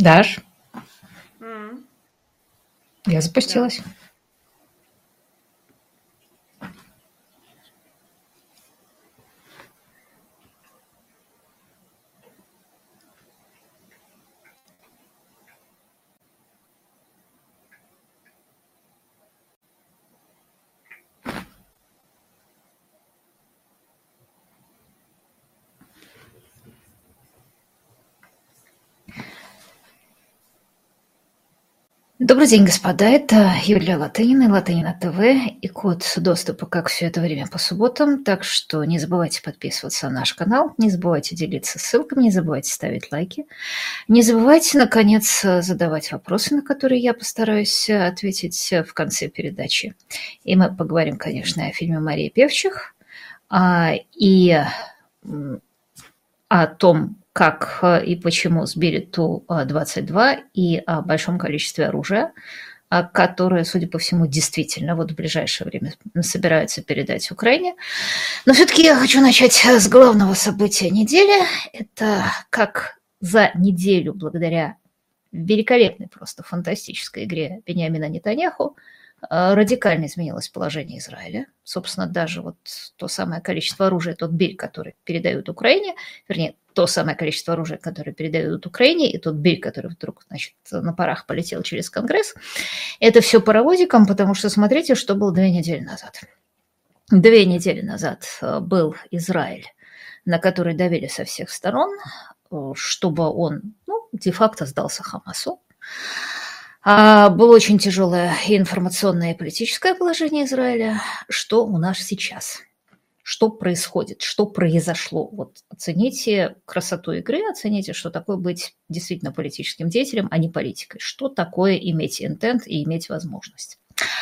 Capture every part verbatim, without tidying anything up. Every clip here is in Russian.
Даш, М, я Да. запустилась. Добрый день, господа. Это Юлия Латынина, Латынина ТВ и код доступа, как все это время, по субботам. Так что не забывайте подписываться на наш канал, не забывайте делиться ссылками, не забывайте ставить лайки. Не забывайте, наконец, задавать вопросы, на которые я постараюсь ответить в конце передачи. И мы поговорим, конечно, о фильме «Мария Певчих», а, и м, о том, как э, и почему сбили Ту-двадцать два, и о большом количестве оружия, а, которое, судя по всему, действительно вот в ближайшее время собираются передать Украине. Но все-таки я хочу начать с главного события недели. Это как за неделю, благодаря великолепной, просто фантастической игре Биньямина Нетаньяху, э, радикально изменилось положение Израиля. Собственно, даже вот то самое количество оружия, тот бирь, который передают Украине, вернее, то самое количество оружия, которое передают Украине, и тот бирь, который вдруг, значит, на парах полетел через Конгресс, это все паровозиком, потому что смотрите, что было две недели назад. Две недели назад э, был Израиль, на который давили со всех сторон, э, чтобы он, ну, де-факто сдался Хамасу. А, Было очень тяжелое и информационное, и политическое положение Израиля. Что у нас сейчас? Что происходит? Что произошло? Вот оцените красоту игры, оцените, что такое быть действительно политическим деятелем, а не политикой. Что такое иметь интент и иметь возможность?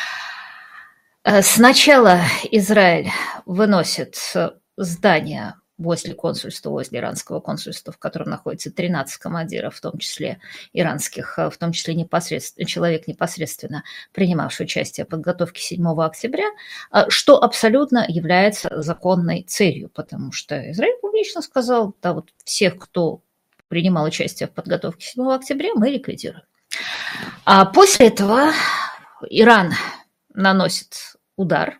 Э, Сначала Израиль выносит здание возле консульства, возле иранского консульства, в котором находится тринадцать командиров, в том числе иранских, в том числе непосредственно, человек, непосредственно принимавший участие в подготовке седьмого октября, что абсолютно является законной целью, потому что Израиль публично сказал, да, вот всех, кто принимал участие в подготовке седьмого октября, мы ликвидируем. А после этого Иран наносит удар.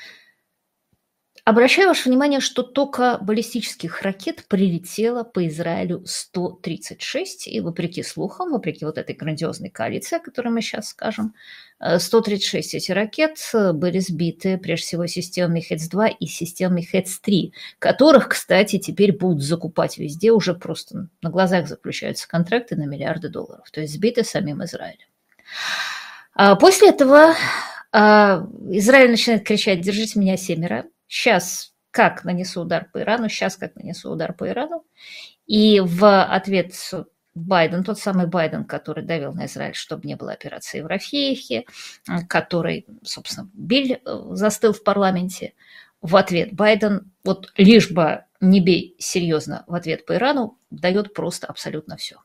Обращаю ваше внимание, что только баллистических ракет прилетело по Израилю сто тридцать шесть, и вопреки слухам, вопреки вот этой грандиозной коалиции, о которой мы сейчас скажем, сто тридцать шесть эти ракет были сбиты прежде всего системами Хец два и системами Хец три, которых, кстати, теперь будут закупать везде, уже просто на глазах заключаются контракты на миллиарды долларов, то есть сбиты самим Израилем. После этого Израиль начинает кричать: «Держите меня, семеро». Сейчас как нанесу удар по Ирану, сейчас как нанесу удар по Ирану. И в ответ Байден, тот самый Байден, который давил на Израиль, чтобы не было операции в Рафиихе, который, собственно, Биль застыл в парламенте, в ответ Байден, вот лишь бы не бей серьезно, в ответ по Ирану дает просто абсолютно все.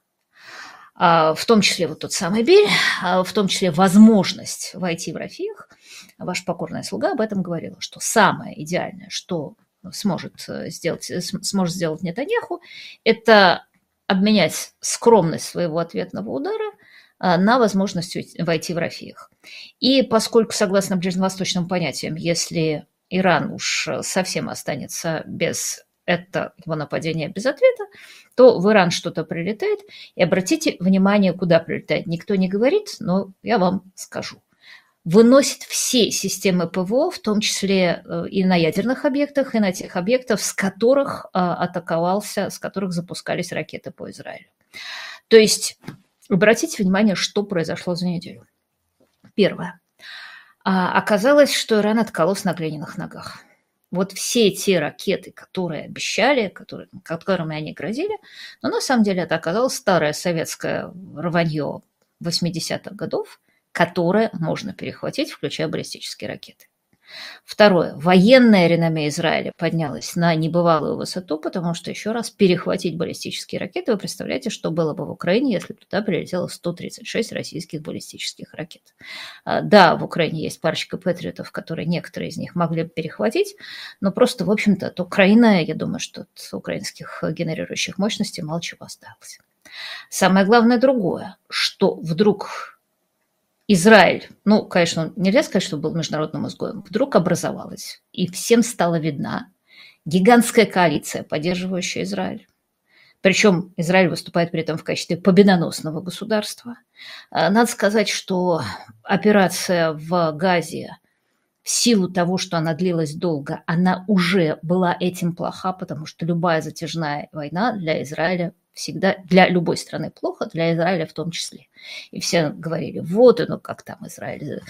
В том числе вот тот самый Биль, в том числе возможность войти в Рафих. Ваша покорная слуга об этом говорила, что самое идеальное, что сможет сделать, сможет сделать Нетаньяху, это обменять скромность своего ответного удара на возможность войти в Рафих. И поскольку, согласно ближневосточным понятиям, если Иран уж совсем останется без это его нападение без ответа, то в Иран что-то прилетает. И обратите внимание, куда прилетает. Никто не говорит, но я вам скажу. Выносит все системы ПВО, в том числе и на ядерных объектах, и на тех объектах, с которых атаковался, с которых запускались ракеты по Израилю. То есть обратите внимание, что произошло за неделю. Первое. Оказалось, что Иран откололся на глиняных ногах. Вот все те ракеты, которые обещали, которые, которыми они грозили, но на самом деле это оказалось старое советское рванье восьмидесятых годов, которое можно перехватить, включая баллистические ракеты. Второе. Военное реноме Израиля поднялось на небывалую высоту, потому что, еще раз, перехватить баллистические ракеты, вы представляете, что было бы в Украине, если бы туда прилетело сто тридцать шесть российских баллистических ракет. Да, в Украине есть парочка патриотов, которые некоторые из них могли бы перехватить, но просто, в общем-то, от Украины, я думаю, что от украинских генерирующих мощностей мало чего осталось. Самое главное другое, что вдруг Израиль, ну, конечно, нельзя сказать, что был международным изгоем, вдруг образовалась, и всем стала видна гигантская коалиция, поддерживающая Израиль. Причем Израиль выступает при этом в качестве победоносного государства. Надо сказать, что операция в Газе, в силу того, что она длилась долго, она уже была этим плоха, потому что любая затяжная война для Израиля всегда, для любой страны плохо, для Израиля в том числе. И все говорили, вот оно, как там Израиль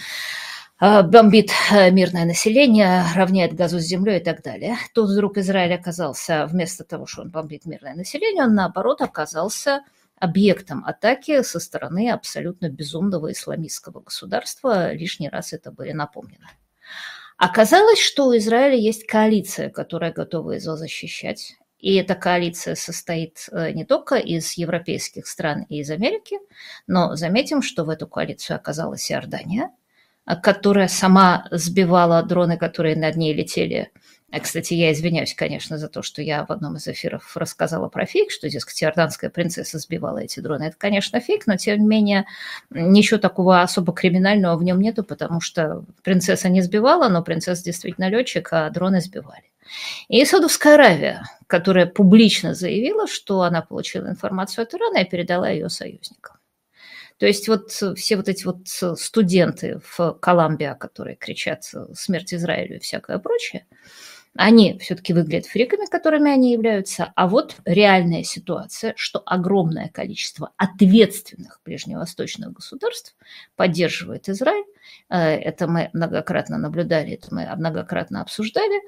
бомбит мирное население, равняет Газу с землей и так далее. Тут вдруг Израиль оказался, вместо того, что он бомбит мирное население, он, наоборот, оказался объектом атаки со стороны абсолютно безумного исламистского государства. Лишний раз это было напомнено. Оказалось, что у Израиля есть коалиция, которая готова его защищать. И эта коалиция состоит не только из европейских стран и из Америки, но заметим, что в эту коалицию оказалась Иордания, которая сама сбивала дроны, которые над ней летели. Кстати, я извиняюсь, конечно, за то, что я в одном из эфиров рассказала про фейк, что, дескать, иорданская принцесса сбивала эти дроны. Это, конечно, фейк, но, тем не менее, ничего такого особо криминального в нем нету, потому что принцесса не сбивала, но принцесса действительно летчик, а дроны сбивали. И Саудовская Аравия, которая публично заявила, что она получила информацию от Ирана и передала ее союзникам. То есть вот все вот эти вот студенты в Колумбия, которые кричат «смерть Израилю» и всякое прочее, они все-таки выглядят фриками, которыми они являются. А вот реальная ситуация, что огромное количество ответственных ближневосточных государств поддерживает Израиль. Это мы многократно наблюдали, это мы многократно обсуждали,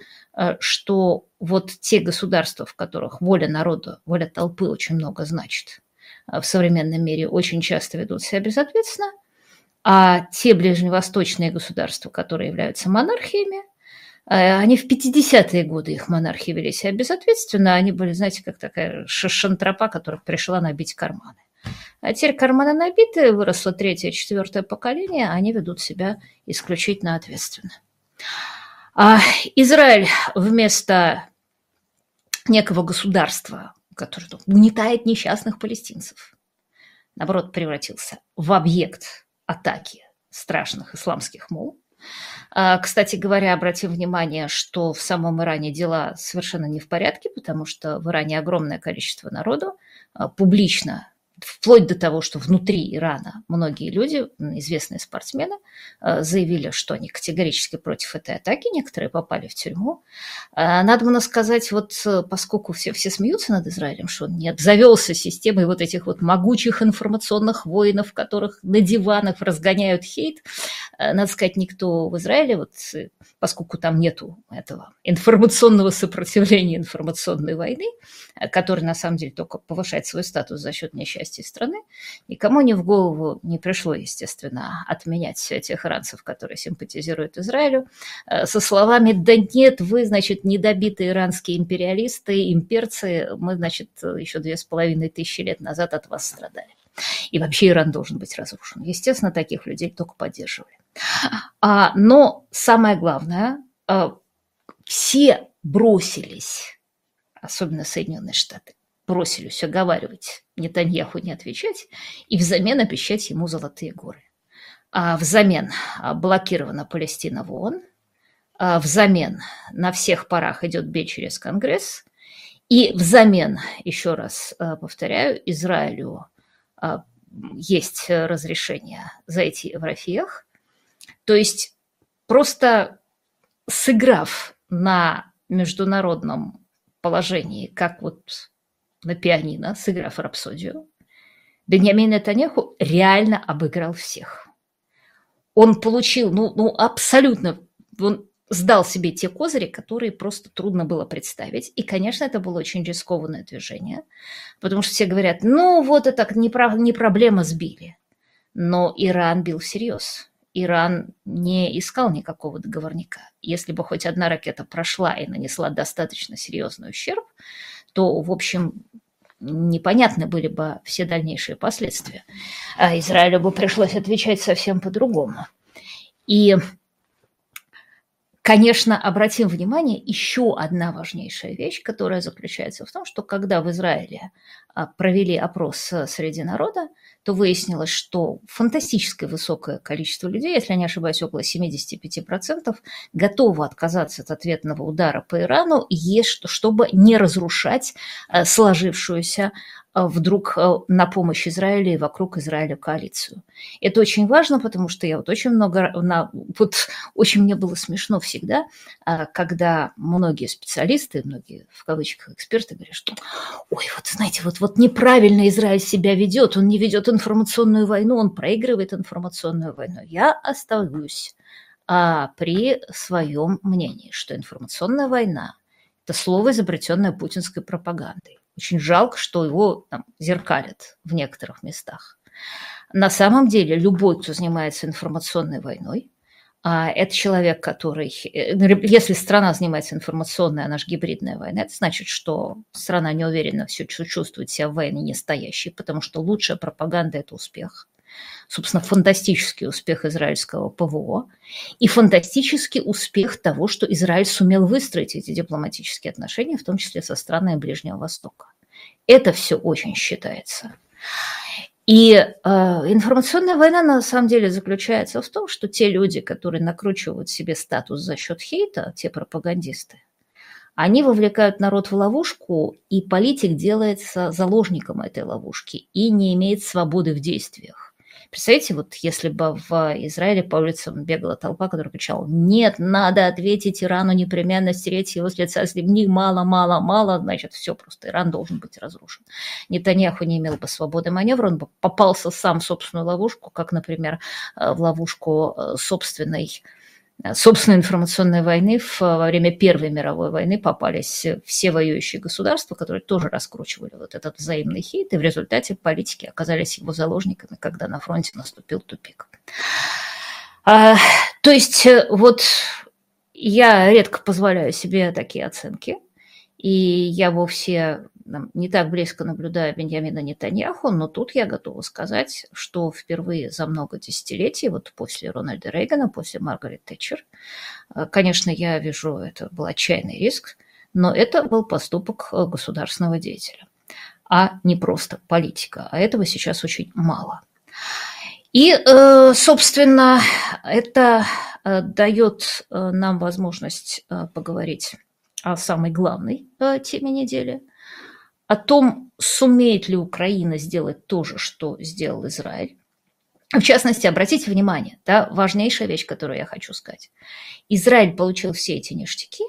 что вот те государства, в которых воля народа, воля толпы очень много значит, в современном мире очень часто ведут себя безответственно, а те ближневосточные государства, которые являются монархиями, они в пятидесятые годы, их монархии вели себя безответственно, они были, знаете, как такая шантропа, которая пришла набить карманы. А теперь карманы набиты, выросло третье, четвертое поколение, они ведут себя исключительно ответственно. А Израиль вместо некого государства, который угнетает несчастных палестинцев, наоборот, превратился в объект атаки страшных исламских мул. Кстати говоря, обратим внимание, что в самом Иране дела совершенно не в порядке, потому что в Иране огромное количество народу публично, вплоть до того, что внутри Ирана многие люди, известные спортсмены, заявили, что они категорически против этой атаки, некоторые попали в тюрьму. Надо было сказать, вот поскольку все, все смеются над Израилем, что он не обзавелся системой вот этих вот могучих информационных воинов, которых на диванах разгоняют хейт, надо сказать, никто в Израиле, вот, поскольку там нету этого информационного сопротивления, информационной войны, которая на самом деле только повышает свой статус за счет несчастья страны, никому ни в голову не пришло, естественно, отменять тех иранцев, которые симпатизируют Израилю, со словами «да нет, вы, значит, недобитые иранские империалисты, имперцы, мы, значит, еще две с половиной тысячи лет назад от вас страдали. И вообще Иран должен быть разрушен». Естественно, таких людей только поддерживали. А, но самое главное, все бросились, особенно Соединенные Штаты, бросились уговаривать Нетаньяху не отвечать и взамен обещать ему золотые горы. А взамен блокирована Палестина в ООН, а взамен на всех парах идет бей через Конгресс, и взамен, еще раз повторяю, Израилю есть разрешение зайти в Рафиях. То есть просто сыграв на международном положении, как вот на пианино, сыграв рапсодию, Беньямин Нетаньяху реально обыграл всех. Он получил, ну, ну абсолютно, он сдал себе те козыри, которые просто трудно было представить. И, конечно, это было очень рискованное движение, потому что все говорят, ну, вот это не, про, не проблема, сбили. Но Иран бил всерьез. Иран не искал никакого договорника. Если бы хоть одна ракета прошла и нанесла достаточно серьезный ущерб, то, в общем, непонятны были бы все дальнейшие последствия. А Израилю бы пришлось отвечать совсем по-другому. И Конечно, обратим внимание, еще одна важнейшая вещь, которая заключается в том, что когда в Израиле провели опрос среди народа, то выяснилось, что фантастически высокое количество людей, если я не ошибаюсь, около семьдесят пять процентов, готовы отказаться от ответного удара по Ирану, чтобы не разрушать сложившуюся вдруг на помощь Израилю и вокруг Израиля коалицию. Это очень важно, потому что я вот очень много, вот очень мне было смешно всегда, когда многие специалисты, многие в кавычках эксперты говорят, что ой, вот знаете, вот, вот неправильно Израиль себя ведет, он не ведет информационную войну, он проигрывает информационную войну. Я остановлюсь а, при своем мнении, что информационная война – это слово, изобретенное путинской пропагандой. Очень жалко, что его там зеркалят в некоторых местах. На самом деле любой, кто занимается информационной войной, это человек, который… Если страна занимается информационной, она же гибридная война, это значит, что страна неуверенно все чувствует себя в войне не стоящей, потому что лучшая пропаганда – это успех. Собственно, фантастический успех израильского ПВО и фантастический успех того, что Израиль сумел выстроить эти дипломатические отношения, в том числе со странами Ближнего Востока. Это все очень считается. И э, информационная война на самом деле заключается в том, что те люди, которые накручивают себе статус за счет хейта, те пропагандисты, они вовлекают народ в ловушку, и политик делается заложником этой ловушки и не имеет свободы в действиях. Представляете, вот если бы в Израиле по улицам бегала толпа, которая кричала: нет, надо ответить Ирану, непременно стереть его с лица земли, мало, мало, мало, значит, все просто, Иран должен быть разрушен. Нетаньяху не имел бы свободы маневра, он бы попался сам в собственную ловушку, как, например, в ловушку собственной собственной информационной войны во время Первой мировой войны попались все воюющие государства, которые тоже раскручивали вот этот взаимный хейт, и в результате политики оказались его заложниками, когда на фронте наступил тупик. А, то есть вот я редко позволяю себе такие оценки, и я вовсе не так близко наблюдаю Беньямина Нетаньяху, но тут я готова сказать, что впервые за много десятилетий, вот после Рональда Рейгана, после Маргарет Тэтчер, конечно, я вижу, это был отчаянный риск, но это был поступок государственного деятеля, а не просто политика, а этого сейчас очень мало. И, собственно, это дает нам возможность поговорить о самой главной теме недели, о том, сумеет ли Украина сделать то же, что сделал Израиль. В частности, обратите внимание, да, важнейшая вещь, которую я хочу сказать. Израиль получил все эти ништяки,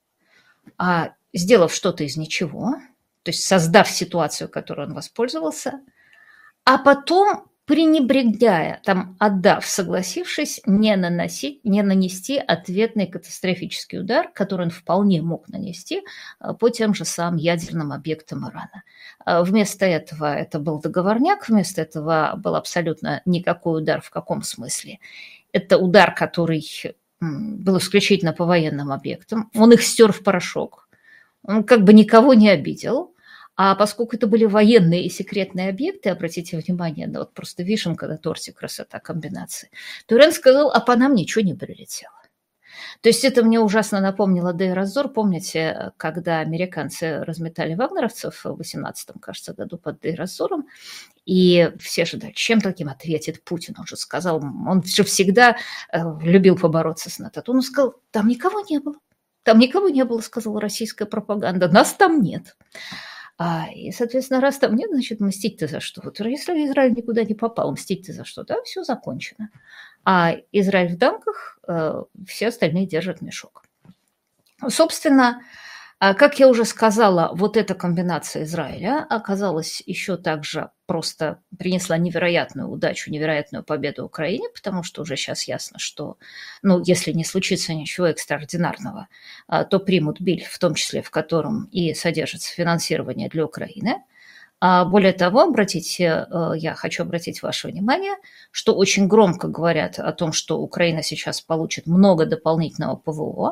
а сделав что-то из ничего, то есть создав ситуацию, которой он воспользовался, а потом, пренебрегая, там, отдав, согласившись, не, наносить, не нанести ответный катастрофический удар, который он вполне мог нанести по тем же самым ядерным объектам Ирана. Вместо этого это был договорняк, вместо этого был абсолютно никакой удар. В каком смысле? Это удар, который был исключительно по военным объектам. Он их стер в порошок. Он как бы никого не обидел. А поскольку это были военные и секретные объекты, обратите внимание, да, вот просто вишенка на торте, красота комбинации, то Иран сказал: а по нам ничего не прилетело. То есть это мне ужасно напомнило Дейр аз-Зор. Помните, когда американцы разметали вагнеровцев в две тысячи восемнадцатом, кажется, году под Дейр аз-Зором, и все ожидали, чем таким ответит Путин. Он же сказал, он же всегда любил побороться с НАТО. Он сказал: там никого не было. Там никого не было, сказала российская пропаганда. Нас там нет. А, и, соответственно, раз там нет, значит, мстить-то за что? Вот если Израиль никуда не попал, мстить-то за что? Да, все закончено. А Израиль в дамках, все остальные держат мешок. Собственно, как я уже сказала, вот эта комбинация Израиля оказалась еще также просто принесла невероятную удачу, невероятную победу Украине, потому что уже сейчас ясно, что, ну, если не случится ничего экстраординарного, то примут биль, в том числе в котором и содержится финансирование для Украины. А более того, обратите, я хочу обратить ваше внимание, что очень громко говорят о том, что Украина сейчас получит много дополнительного ПВО.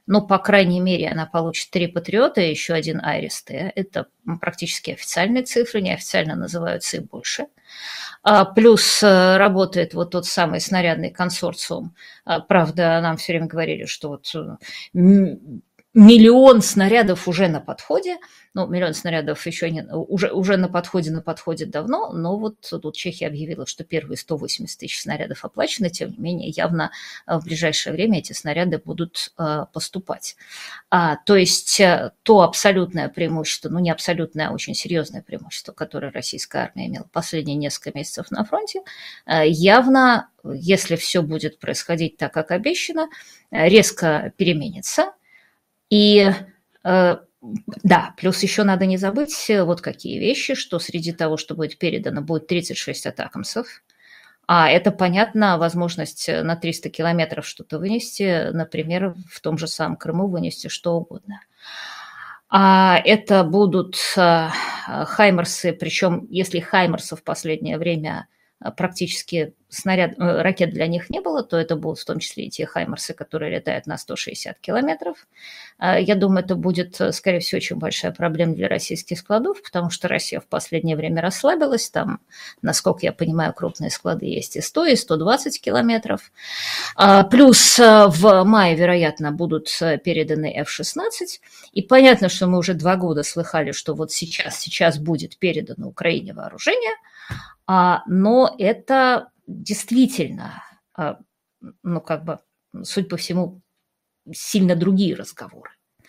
Ну, по крайней мере, она получит три «Патриота» и еще один «Айрис-Т». Это практически официальные цифры, неофициально называются и больше. А, плюс а, работает вот тот самый снарядный консорциум. А, правда, нам все время говорили, что вот м, миллион снарядов уже на подходе. Ну, миллион снарядов еще не, уже, уже на подходе, на подходе давно, но вот тут Чехия объявила, что первые сто восемьдесят тысяч снарядов оплачены, тем не менее, явно в ближайшее время эти снаряды будут а, поступать. А, то есть то абсолютное преимущество, ну не абсолютное, а очень серьезное преимущество, которое российская армия имела последние несколько месяцев на фронте, а, явно, если все будет происходить так, как обещано, резко переменится. И да, плюс еще надо не забыть вот какие вещи, что среди того, что будет передано, будет тридцать шесть атакамсов. А это, понятно, возможность на триста километров что-то вынести, например, в том же самом Крыму вынести что угодно. А это будут хаймерсы, причем если хаймерсов в последнее время практически снаряд, ракет для них не было, то это будут в том числе и те хаймерсы, которые летают на сто шестьдесят километров. Я думаю, это будет, скорее всего, очень большая проблема для российских складов, потому что Россия в последнее время расслабилась. Там, насколько я понимаю, крупные склады есть и сто, и сто двадцать километров. Плюс в мае, вероятно, будут переданы эф шестнадцать. И понятно, что мы уже два года слыхали, что вот сейчас, сейчас будет передано Украине вооружение, но это действительно, ну, как бы, судя по всему, сильно другие разговоры.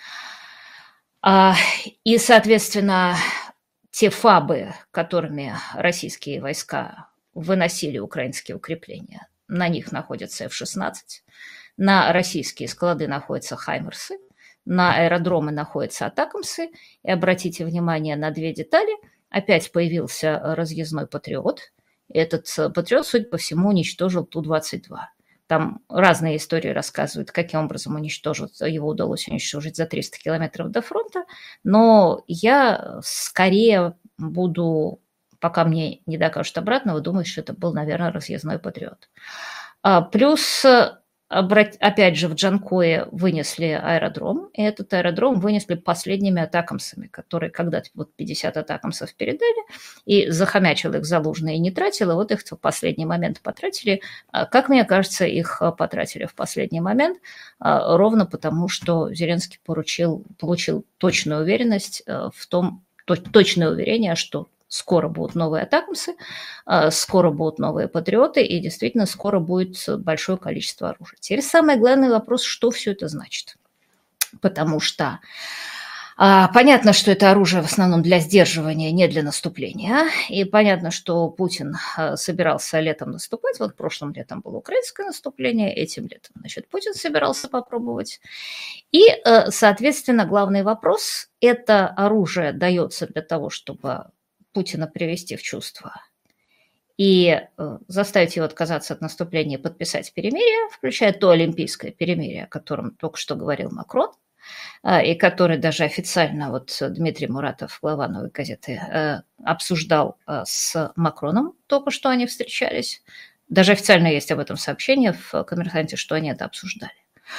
И, соответственно, те фабы, которыми российские войска выносили украинские укрепления, на них находятся эф шестнадцать, на российские склады находятся хаймерсы, на аэродромы находятся атакамсы. И обратите внимание на две детали. Опять появился разъездной «Патриот». Этот «Патриот», судя по всему, уничтожил Ту двадцать два. Там разные истории рассказывают, каким образом уничтожил, его удалось уничтожить за триста километров до фронта. Но я скорее буду, пока мне не докажут обратного, думать, что это был, наверное, разъездной «Патриот». Плюс... Опять же, в Джанкое вынесли аэродром, и этот аэродром вынесли последними атакамсами, которые когда-то вот пятьдесят атакамсов передали, и захомячил их Залужный и не тратил, и вот их в последний момент потратили. Как мне кажется, их потратили в последний момент, ровно потому, что Зеленский поручил, получил точную уверенность в том, точное уверение, что скоро будут новые атакамсы, скоро будут новые патриоты, и действительно скоро будет большое количество оружия. Теперь самый главный вопрос, что все это значит. Потому что а, понятно, что это оружие в основном для сдерживания, не для наступления. И понятно, что Путин собирался летом наступать. Вот прошлым летом было украинское наступление, этим летом, значит, Путин собирался попробовать. И, соответственно, главный вопрос – это оружие дается для того, чтобы Путина привести в чувство и заставить его отказаться от наступления и подписать перемирие, включая то олимпийское перемирие, о котором только что говорил Макрон, и который даже официально вот Дмитрий Муратов, глава «Новой газеты», обсуждал с Макроном, только что они встречались. Даже официально есть об этом сообщение в «Коммерсанте», что они это обсуждали.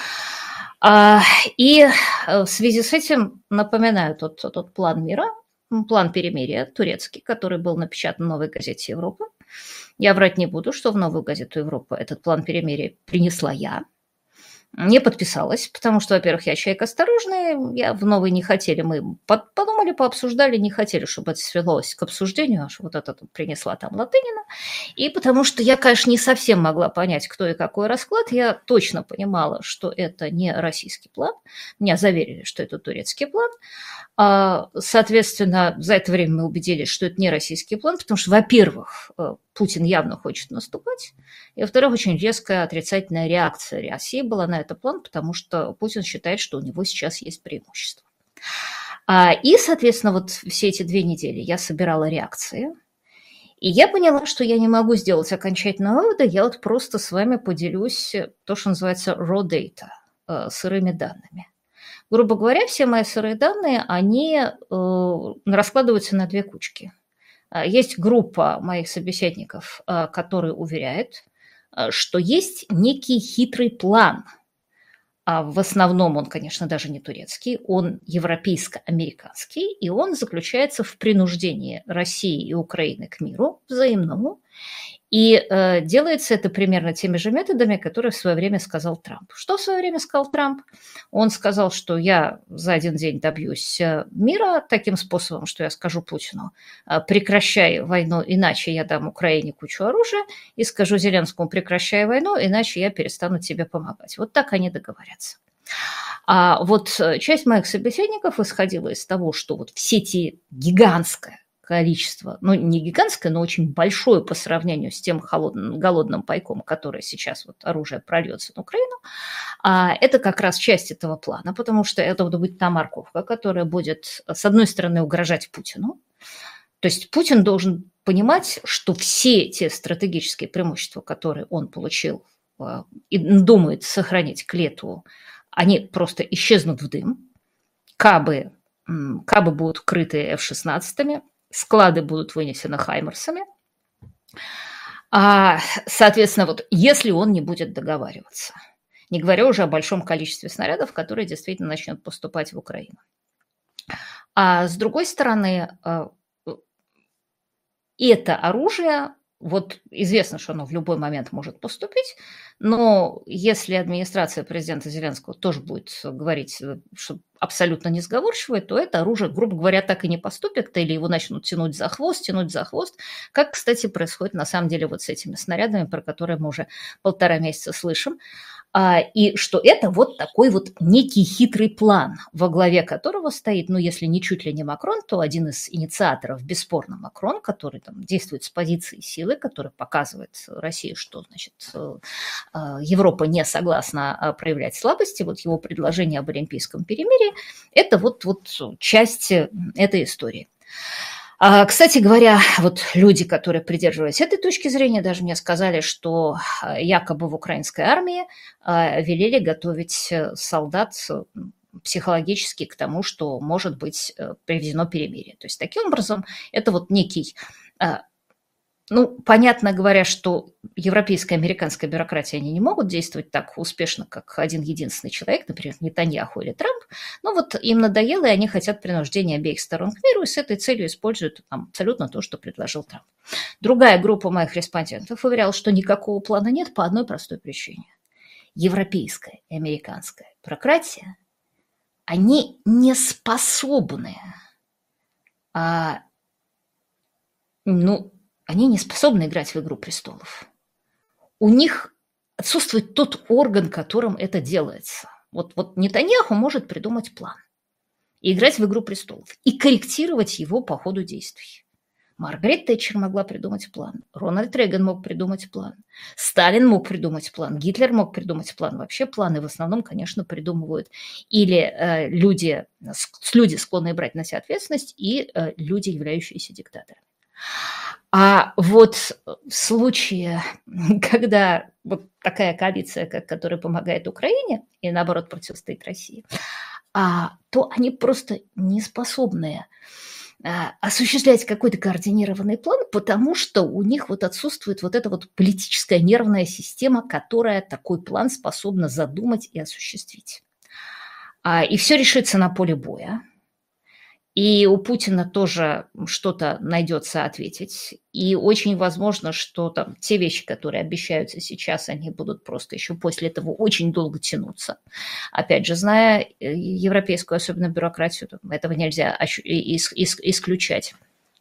И в связи с этим напоминаю тот, тот план мира, план перемирия турецкий, который был напечатан в «Новой газете Европы». Я врать не буду, что в «Новую газету Европы» этот план перемирия принесла я. Не подписалась, потому что, во-первых, я человек осторожный, я в «Новой» не хотели, мы подумали, пообсуждали, не хотели, чтобы это свелось к обсуждению, аж вот это принесла там Латынина. И потому что я, конечно, не совсем могла понять, кто и какой расклад, я точно понимала, что это не российский план, меня заверили, что это турецкий план. Соответственно, за это время мы убедились, что это не российский план, потому что, во-первых, Путин явно хочет наступать, и, во-вторых, очень резкая отрицательная реакция России была на этот план, потому что Путин считает, что у него сейчас есть преимущество. И, соответственно, вот все эти две недели я собирала реакции, и я поняла, что я не могу сделать окончательного вывода, я вот просто с вами поделюсь то, что называется raw data, сырыми данными. Грубо говоря, все мои сырые данные, они э, раскладываются на две кучки. Есть группа моих собеседников, которые уверяют, что есть некий хитрый план а в основном он, конечно, даже не турецкий, он европейско-американский, и он заключается в принуждении России и Украины к миру взаимному. И э, делается это примерно теми же методами, которые в свое время сказал Трамп. Что в свое время сказал Трамп? Он сказал, что я за один день добьюсь мира таким способом, что я скажу Путину: прекращай войну, иначе я дам Украине кучу оружия, и скажу Зеленскому: прекращай войну, иначе я перестану тебе помогать. Вот так они договорятся. А вот часть моих собеседников исходила из того, что вот в сети гигантское количество, ну, не гигантское, но очень большое по сравнению с тем холодным, голодным пайком, который сейчас вот оружие прольется на Украину, а это как раз часть этого плана, потому что это будет та морковка, которая будет, с одной стороны, угрожать Путину. То есть Путин должен понимать, что все те стратегические преимущества, которые он получил и думает сохранить к лету, они просто исчезнут в дым. Кабы, кабы будут крыты эф шестнадцать, склады будут вынесены хаймерсами. А, соответственно, вот если он не будет договариваться, не говоря уже о большом количестве снарядов, которые действительно начнут поступать в Украину. А с другой стороны, это оружие, вот известно, что оно в любой момент может поступить, но если администрация президента Зеленского тоже будет говорить, что абсолютно несговорчивое, то это оружие, грубо говоря, так и не поступит, или его начнут тянуть за хвост, тянуть за хвост, как, кстати, происходит на самом деле вот с этими снарядами, про которые мы уже полтора месяца слышим. И что это вот такой вот некий хитрый план, во главе которого стоит, ну, если не чуть ли не Макрон, то один из инициаторов, бесспорно, Макрон, который там действует с позиции силы, который показывает России, что, значит, Европа не согласна проявлять слабости. Вот его предложение об олимпийском перемирии – это вот, вот часть этой истории. Кстати говоря, вот люди, которые придерживались этой точки зрения, даже мне сказали, что якобы в украинской армии велели готовить солдат психологически к тому, что может быть приведено перемирие. То есть таким образом это вот некий... Ну, понятно говоря, что европейская, американская бюрократия, они не могут действовать так успешно, как один единственный человек, например, Нетаньяху или Трамп, но вот им надоело, и они хотят принуждения обеих сторон к миру, и с этой целью используют там абсолютно то, что предложил Трамп. Другая группа моих респондентов уверяла, что никакого плана нет по одной простой причине. Европейская и американская бюрократия, они не способны, а, ну, они не способны играть в «Игру престолов». У них отсутствует тот орган, которым это делается. Вот, вот Нетаньяху может придумать план и играть в «Игру престолов», и корректировать его по ходу действий. Маргарет Тэтчер могла придумать план, Рональд Рейган мог придумать план, Сталин мог придумать план, Гитлер мог придумать план. Вообще планы в основном, конечно, придумывают или э, люди, люди, склонные брать на себя ответственность, и э, люди, являющиеся диктаторами. А вот в случае, когда вот такая коалиция, которая помогает Украине и, наоборот, противостоит России, то они просто не способны осуществлять какой-то координированный план, потому что у них вот отсутствует вот эта вот политическая нервная система, которая такой план способна задумать и осуществить. И все решится на поле боя. И у Путина тоже что-то найдется ответить. И очень возможно, что там те вещи, которые обещаются сейчас, они будут просто еще после этого очень долго тянуться. Опять же, зная европейскую, особенно бюрократию, этого нельзя исключать.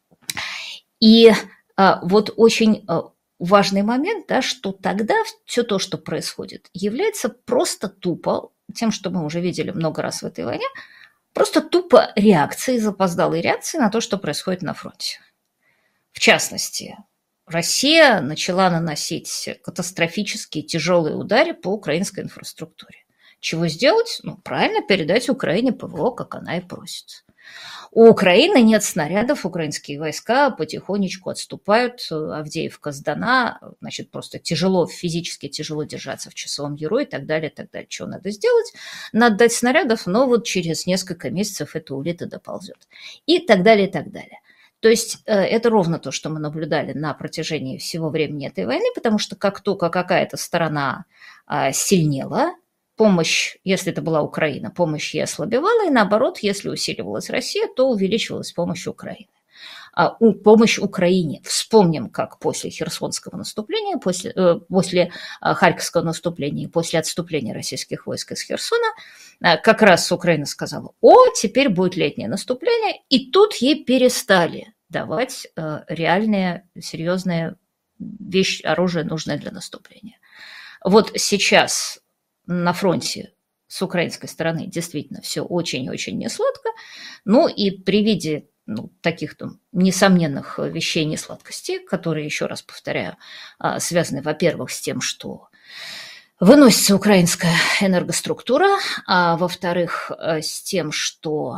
И вот очень важный момент, да, что тогда все то, что происходит, является просто тупо тем, что мы уже видели много раз в этой войне, просто тупо реакцией, запоздалой реакцией на то, что происходит на фронте. В частности, Россия начала наносить катастрофические тяжелые удары по украинской инфраструктуре. Чего сделать? Ну, правильно, передать Украине ПВО, как она и просит. У Украины нет снарядов, украинские войска потихонечку отступают, Авдеевка сдана, значит, просто тяжело, физически тяжело держаться в Часовом Яру и так далее, и так далее. Что надо сделать? Надо дать снарядов, но вот через несколько месяцев это улет и доползет. И так далее, и так далее. То есть это ровно то, что мы наблюдали на протяжении всего времени этой войны, потому что как только какая-то сторона сильнела, помощь, если это была Украина, помощь ей ослабевала, и наоборот, если усиливалась Россия, то увеличивалась помощь Украины. А, у, помощь Украине. Вспомним, как после Херсонского наступления, после, э, после э, Харьковского наступления, после отступления российских войск из Херсона, э, как раз Украина сказала: о, теперь будет летнее наступление, и тут ей перестали давать э, реальные, серьезные вещи, оружие, нужное для наступления. Вот сейчас на фронте с украинской стороны действительно все очень-очень несладко, ну и при виде ну, таких там несомненных вещей несладкости, которые, еще раз повторяю, связаны, во-первых, с тем, что выносится украинская энергоструктура, а во-вторых, с тем, что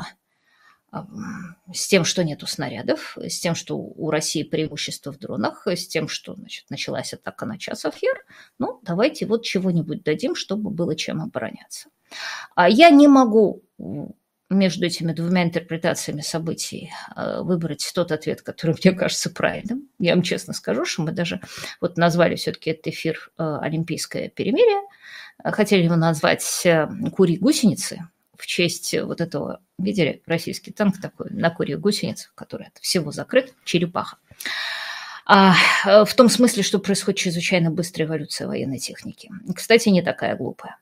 с тем, что нету снарядов, с тем, что у России преимущество в дронах, с тем, что, значит, началась атака на Часов-Яр, ну, давайте вот чего-нибудь дадим, чтобы было чем обороняться. А я не могу между этими двумя интерпретациями событий выбрать тот ответ, который мне кажется правильным. Я вам честно скажу, что мы даже вот назвали все-таки этот эфир «Олимпийское перемирие». Хотели его назвать «Курьи гусеницы», в честь вот этого, видели, российский танк такой на курьих гусеницах, который от всего закрыт, черепаха. А, в том смысле, что происходит чрезвычайно быстрая эволюция военной техники. Кстати, не такая глупая.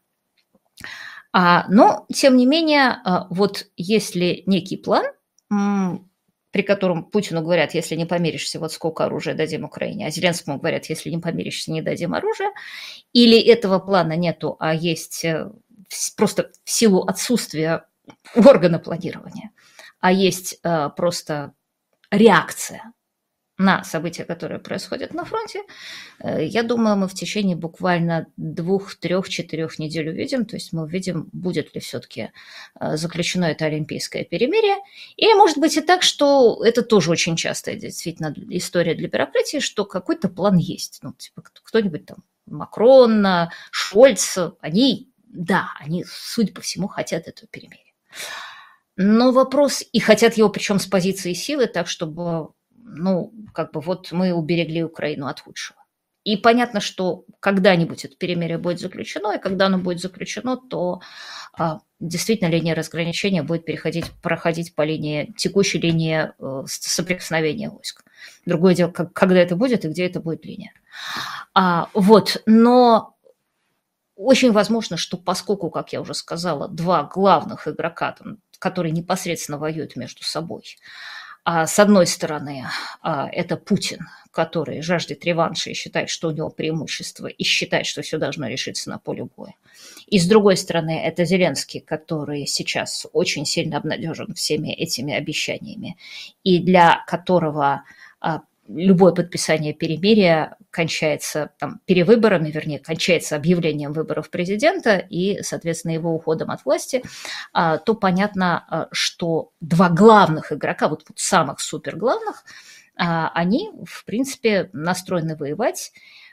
А, но, тем не менее, вот если некий план, при котором Путину говорят: если не помиришься, вот сколько оружия дадим Украине, а Зеленскому говорят: если не помиришься, не дадим оружия, или этого плана нету, а есть просто в силу отсутствия органа планирования, а есть э, просто реакция на события, которые происходят на фронте, э, я думаю, мы в течение буквально двух, трех, четырех недель увидим, то есть мы увидим, будет ли все-таки э, заключено это олимпийское перемирие, или может быть и так, что это тоже очень частая действительно история для бюрократии, что какой-то план есть, ну, типа кто-нибудь там, Макрон, Шольц, они... Да, они, судя по всему, хотят этого перемирия. Но вопрос, и хотят его причем с позиции силы, так чтобы, ну, как бы вот мы уберегли Украину от худшего. И понятно, что когда-нибудь это перемирие будет заключено, и когда оно будет заключено, то а, действительно линия разграничения будет переходить, проходить по линии, текущей линии э, соприкосновения войск. Другое дело, как, когда это будет и где это будет линия. А, вот, но... Очень возможно, что поскольку, как я уже сказала, два главных игрока, там, которые непосредственно воюют между собой, а с одной стороны, это Путин, который жаждет реванша и считает, что у него преимущество, и считает, что все должно решиться на поле боя. И с другой стороны, это Зеленский, который сейчас очень сильно обнадежен всеми этими обещаниями, и для которого любое подписание перемирия кончается там, перевыборами, вернее, кончается объявлением выборов президента и, соответственно, его уходом от власти, то понятно, что два главных игрока, вот, вот самых суперглавных, они, в принципе, настроены воевать.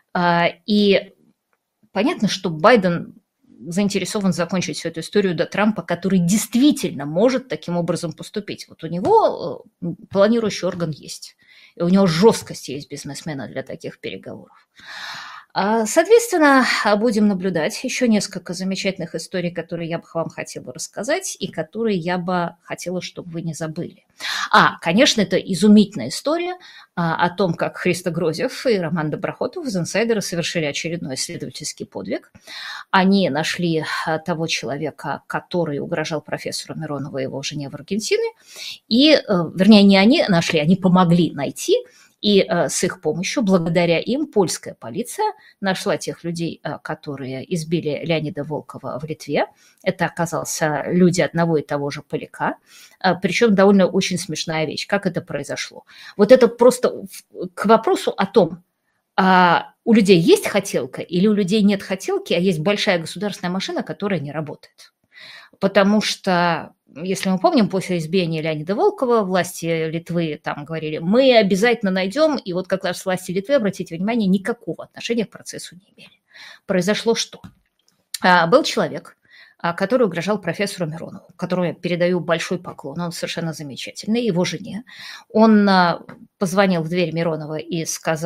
И понятно, что Байден заинтересован закончить всю эту историю до Трампа, который действительно может таким образом поступить. Вот у него планирующий орган есть. И у него жесткость есть бизнесмена для таких переговоров. Соответственно, будем наблюдать еще несколько замечательных историй, которые я бы вам хотела рассказать и которые я бы хотела, чтобы вы не забыли. А, конечно, это изумительная история о том, как Христо Грозев и Роман Доброхотов из «Инсайдера» совершили очередной исследовательский подвиг. Они нашли того человека, который угрожал профессору Миронову и его жене в Аргентине. И, вернее, не они нашли, они помогли найти. И э, с их помощью, благодаря им, польская полиция нашла тех людей, э, которые избили Леонида Волкова в Литве. Это оказался люди одного и того же поляка. Э, причем довольно очень смешная вещь, как это произошло. Вот это просто к вопросу о том, э, у людей есть хотелка или у людей нет хотелки, а есть большая государственная машина, которая не работает. Потому что, если мы помним, после избиения Леонида Волкова власти Литвы там говорили: мы обязательно найдем, и вот как раз власти Литвы, обратите внимание, никакого отношения к процессу не имели. Произошло что? Был человек, который угрожал профессору Миронову, которому я передаю большой поклон, он совершенно замечательный, его жене. Он позвонил в дверь Миронова и сказал: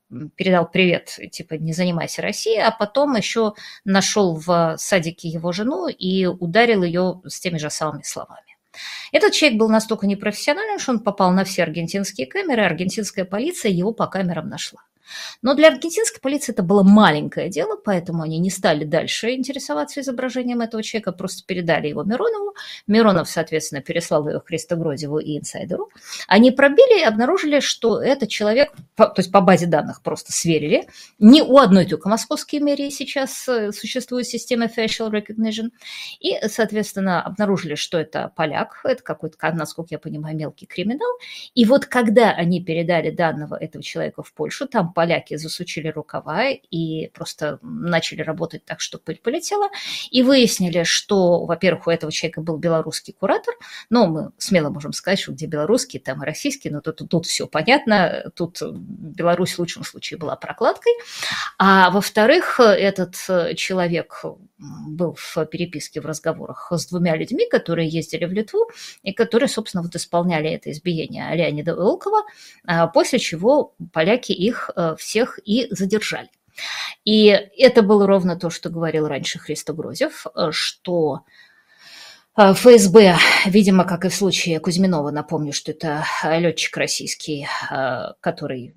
передал привет, типа, не занимайся Россией, а потом еще нашел в садике его жену и ударил ее с теми же самыми словами. Этот человек был настолько непрофессионален, что он попал на все аргентинские камеры, аргентинская полиция его по камерам нашла. Но для аргентинской полиции это было маленькое дело, поэтому они не стали дальше интересоваться изображением этого человека, просто передали его Миронову. Миронов, соответственно, переслал ее Христогрозеву и инсайдеру. Они пробили и обнаружили, что этот человек, то есть по базе данных просто сверили, не у одной только московской мэрии сейчас существует система facial recognition, и, соответственно, обнаружили, что это поляк, это какой-то, насколько я понимаю, мелкий криминал. И вот когда они передали данного этого человека в Польшу, там поляки засучили рукава и просто начали работать так, что пыль полетела, и выяснили, что, во-первых, у этого человека был белорусский куратор, но мы смело можем сказать, что где белорусский, там и российский, но тут, тут, тут все понятно, тут Беларусь в лучшем случае была прокладкой, а во-вторых, этот человек был в переписке, в разговорах с двумя людьми, которые ездили в Литву и которые, собственно, вот исполняли это избиение Леонида Волкова, после чего поляки их всех и задержали. И это было ровно то, что говорил раньше Христогрозев, что эф эс бэ, видимо, как и в случае Кузьминова, напомню, что это летчик российский, который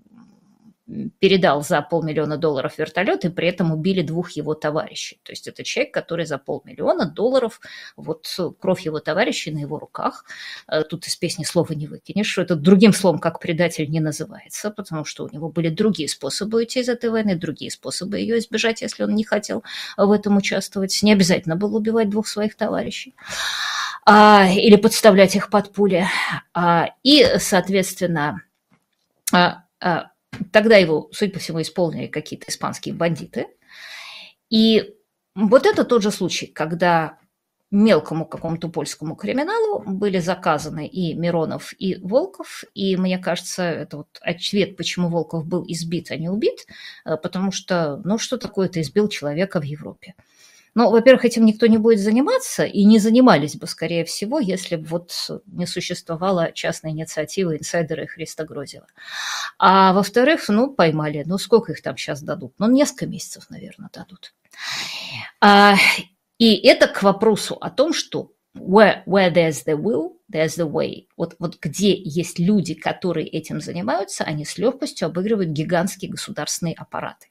передал за полмиллиона долларов вертолет, и при этом убили двух его товарищей. То есть это человек, который за полмиллиона долларов, вот кровь его товарищей на его руках. Тут из песни слова не выкинешь. Это другим словом, как предатель, не называется, потому что у него были другие способы уйти из этой войны, другие способы ее избежать, если он не хотел в этом участвовать. Не обязательно было убивать двух своих товарищей а, или подставлять их под пули. А, и, соответственно, а, а, тогда его, судя по всему, исполнили какие-то испанские бандиты. И вот это тот же случай, когда мелкому какому-то польскому криминалу были заказаны и Миронов, и Волков. И мне кажется, это вот ответ, почему Волков был избит, а не убит, потому что, ну, что такое-то избил человека в Европе. Ну, во-первых, этим никто не будет заниматься, и не занимались бы, скорее всего, если бы вот не существовала частная инициатива инсайдера и Христогрозева. А во-вторых, ну, поймали, ну, сколько их там сейчас дадут? Ну, несколько месяцев, наверное, дадут. А, и это к вопросу о том, что where, where there's the will, there's the way. Вот, вот где есть люди, которые этим занимаются, они с легкостью обыгрывают гигантские государственные аппараты.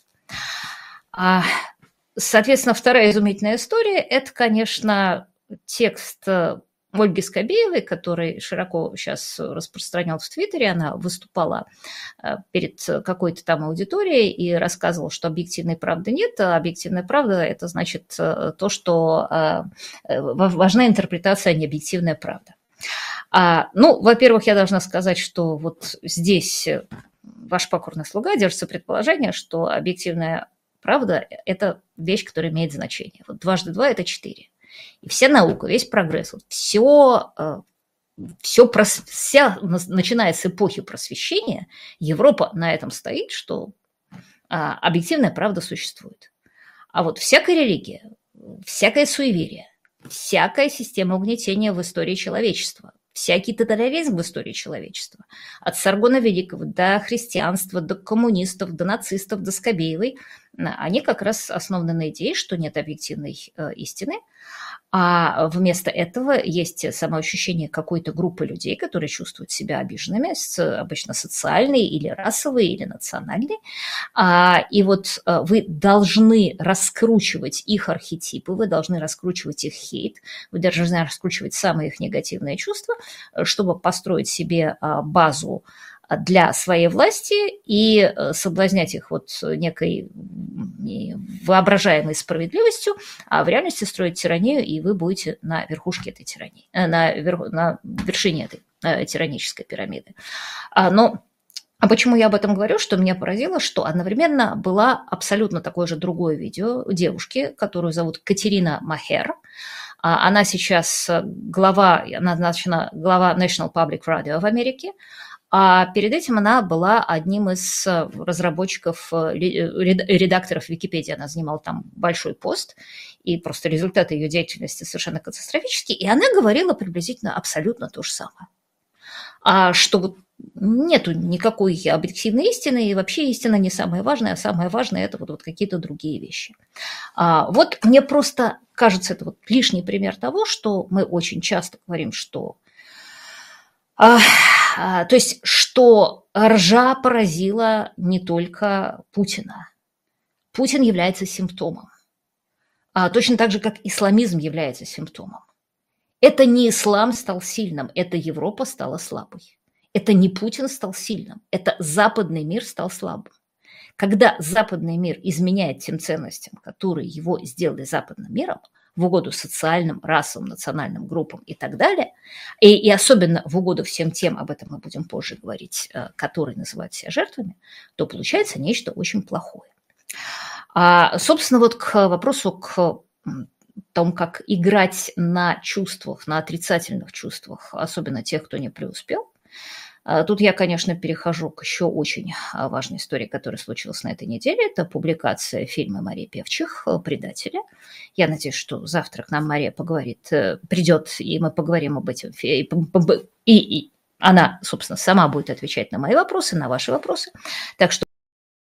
А Соответственно, вторая изумительная история – это, конечно, текст Ольги Скобеевой, который широко сейчас распространял в Твиттере. Она выступала перед какой-то там аудиторией и рассказывала, что объективной правды нет. А объективная правда – это значит то, что важна интерпретация, а не объективная правда. А, ну, во-первых, я должна сказать, что вот здесь ваш покорный слуга держится предположение, что объективная правда – это вещь, которая имеет значение. Вот дважды два – это четыре. И вся наука, весь прогресс, вот все, все прос, вся, начиная с эпохи просвещения, Европа на этом стоит, что объективная правда существует. А вот всякая религия, всякое суеверие, всякая система угнетения в истории человечества, всякий тоталитаризм в истории человечества, от Саргона Великого до христианства, до коммунистов, до нацистов, до Скобеевой, они как раз основаны на идее, что нет объективной э, истины, а вместо этого есть самоощущение какой-то группы людей, которые чувствуют себя обиженными, обычно социальные или расовые, или национальные. И вот вы должны раскручивать их архетипы, вы должны раскручивать их хейт, вы должны раскручивать самые их негативные чувства, чтобы построить себе базу для своей власти и соблазнять их вот некой воображаемой справедливостью, а в реальности строить тиранию, и вы будете на верхушке этой тирании, на, верх, на вершине этой тиранической пирамиды. Но а почему я об этом говорю? Что меня поразило, что одновременно было абсолютно такое же другое видео девушки, которую зовут Катерина Махер. Она сейчас глава, она назначена глава National Public Radio в Америке. А перед этим она была одним из разработчиков, редакторов Википедии. Она занимала там большой пост, и просто результаты ее деятельности совершенно катастрофические. И она говорила приблизительно абсолютно то же самое. а что вот нету никакой объективной истины, и вообще истина не самое важное, а самое важное – это вот, вот какие-то другие вещи. А, вот мне просто кажется, это вот лишний пример того, что мы очень часто говорим, что… А, а, то есть, что ржа поразила не только Путина. Путин является симптомом. А, точно так же, как исламизм является симптомом. Это не ислам стал сильным, это Европа стала слабой. Это не Путин стал сильным, это западный мир стал слабым. Когда западный мир изменяет тем ценностям, которые его сделали западным миром, в угоду социальным, расовым, национальным группам и так далее, и, и особенно в угоду всем тем, об этом мы будем позже говорить, которые называют себя жертвами, то получается нечто очень плохое. А, собственно, вот к вопросу к тому, как играть на чувствах, на отрицательных чувствах, особенно тех, кто не преуспел. Тут я, конечно, перехожу к еще очень важной истории, которая случилась на этой неделе. Это публикация фильма Марии Певчих «Предатели». Я надеюсь, что завтра к нам Мария поговорит, придет, и мы поговорим об этом. И, и, и она, собственно, сама будет отвечать на мои вопросы, на ваши вопросы. Так что…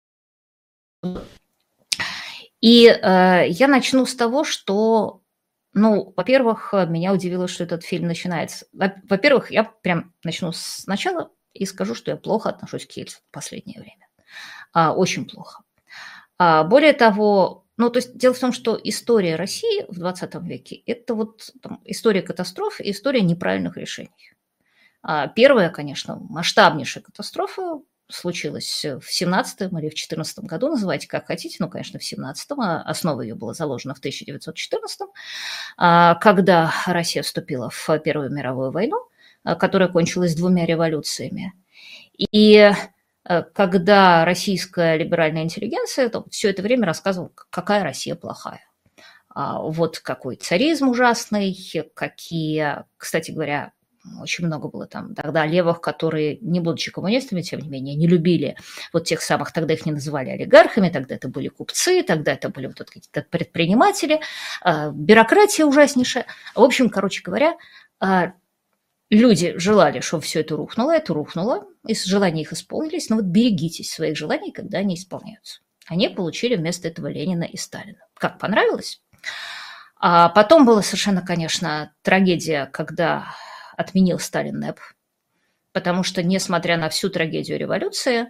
И э, я начну с того, что, ну, во-первых, меня удивило, что этот фильм начинается. Во-первых, я прям начну сначала и скажу, что я плохо отношусь к Ельцину в последнее время. А, очень плохо. А, более того, ну, то есть дело в том, что история России в двадцатом веке – это вот там, история катастроф и история неправильных решений. А, первая, конечно, масштабнейшая катастрофа случилась в семнадцатом или в четырнадцатом году, называйте как хотите, ну, конечно, в семнадцатом, а основа ее была заложена в тысяча девятьсот четырнадцатом, когда Россия вступила в Первую мировую войну, которая кончилась двумя революциями. И когда российская либеральная интеллигенция все это время рассказывала, какая Россия плохая. Вот какой царизм ужасный, какие, кстати говоря, очень много было там тогда левых, которые, не будучи коммунистами, тем не менее, не любили вот тех самых, тогда их не называли олигархами, тогда это были купцы, тогда это были вот какие-то предприниматели, бюрократия ужаснейшая. В общем, короче говоря, люди желали, чтобы все это рухнуло, это рухнуло, и желания их исполнились, но вот берегитесь своих желаний, когда они исполняются. Они получили вместо этого Ленина и Сталина. Как, понравилось? А потом была совершенно, конечно, трагедия, когда отменил Сталин НЭП, потому что, несмотря на всю трагедию революции,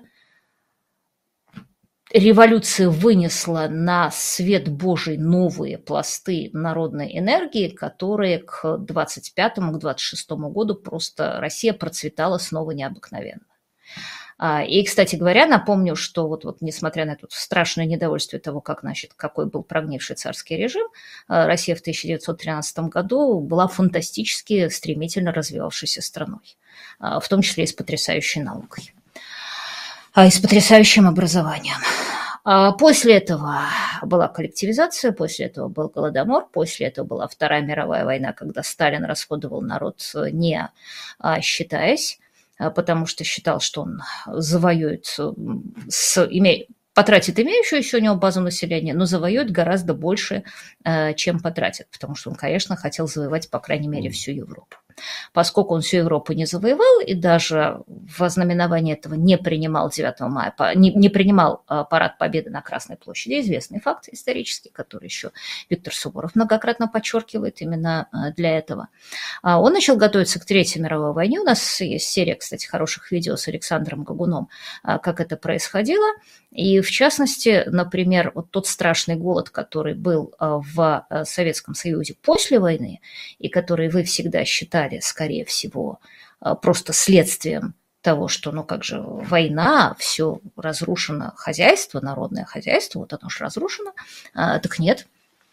революция вынесла на свет Божий новые пласты народной энергии, которые к двадцать пятому, к двадцать шестому году просто Россия процветала снова необыкновенно. И, кстати говоря, напомню, что вот, вот несмотря на это страшное недовольствие того, как, значит, какой был прогнивший царский режим, Россия в тысяча девятьсот тринадцатом году была фантастически стремительно развивавшейся страной, в том числе и с потрясающей наукой, и с потрясающим образованием. После этого была коллективизация, после этого был Голодомор, после этого была Вторая мировая война, когда Сталин расходовал народ, не считаясь, потому что считал, что он завоюет, с, име, потратит имеющуюся у него базу населения, но завоюет гораздо больше, чем потратит, потому что он, конечно, хотел завоевать, по крайней мере, всю Европу. Поскольку он всю Европу не завоевал и даже в ознаменовании этого не принимал девятого мая, не, не принимал парад Победы на Красной площади, известный факт исторический, который еще Виктор Суворов многократно подчеркивает именно для этого. Он начал готовиться к Третьей мировой войне. У нас есть серия, кстати, хороших видео с Александром Гагуном, как это происходило. И в частности, например, вот тот страшный голод, который был в Советском Союзе после войны, и который вы всегда считали, скорее всего, просто следствием того, что, ну как же, война, все разрушено, хозяйство, народное хозяйство, вот оно же разрушено, так нет.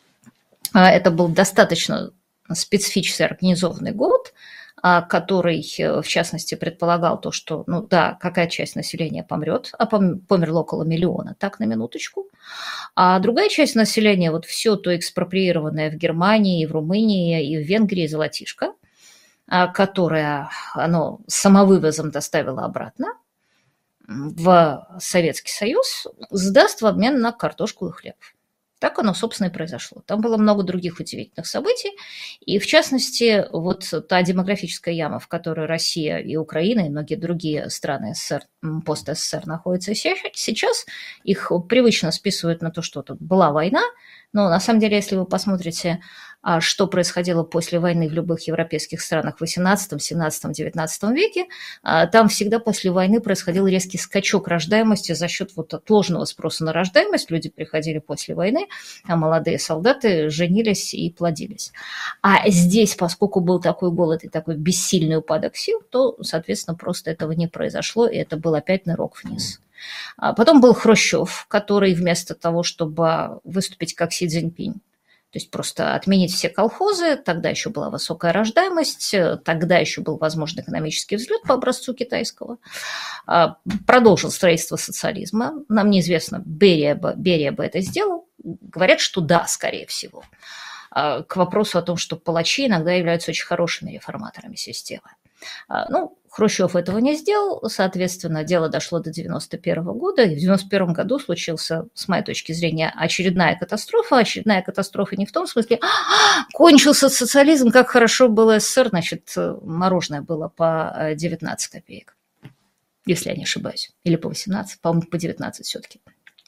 Это был достаточно специфически организованный голод, который, в частности, предполагал то, что, ну да, какая часть населения помрет, а померло около миллиона, так, на минуточку, а другая часть населения, вот все то экспроприированное в Германии, в Румынии и в Венгрии золотишко, которое оно самовывозом доставило обратно в Советский Союз, сдаст в обмен на картошку и хлеб. Так оно, собственно, и произошло. Там было много других удивительных событий. И, в частности, вот та демографическая яма, в которой Россия и Украина, и многие другие страны СССР, пост-СССР находятся сейчас, их привычно списывают на то, что тут была война. Но, на самом деле, если вы посмотрите, что происходило после войны в любых европейских странах в восемнадцатом, семнадцатом, девятнадцатом веке, там всегда после войны происходил резкий скачок рождаемости за счет вот отложенного спроса на рождаемость. Люди приходили после войны, а молодые солдаты женились и плодились. А здесь, поскольку был такой голод и такой бессильный упадок сил, то, соответственно, просто этого не произошло, и это был опять нырок вниз. Потом был Хрущев, который вместо того, чтобы выступить как Си Цзиньпинь, то есть просто отменить все колхозы, тогда еще была высокая рождаемость, тогда еще был возможен экономический взлет по образцу китайского, продолжил строительство социализма. Нам неизвестно, Берия бы, Берия бы это сделал. Говорят, что да, скорее всего. К вопросу о том, что палачи иногда являются очень хорошими реформаторами системы. Ну, Хрущев этого не сделал, соответственно, дело дошло до девяносто первого года, и в девяносто первом году случился, с моей точки зрения, очередная катастрофа. Очередная катастрофа не в том смысле, кончился социализм, как хорошо было СССР, значит, мороженое было по девятнадцать копеек, если я не ошибаюсь, или по восемнадцать, по-моему, по девятнадцать все-таки.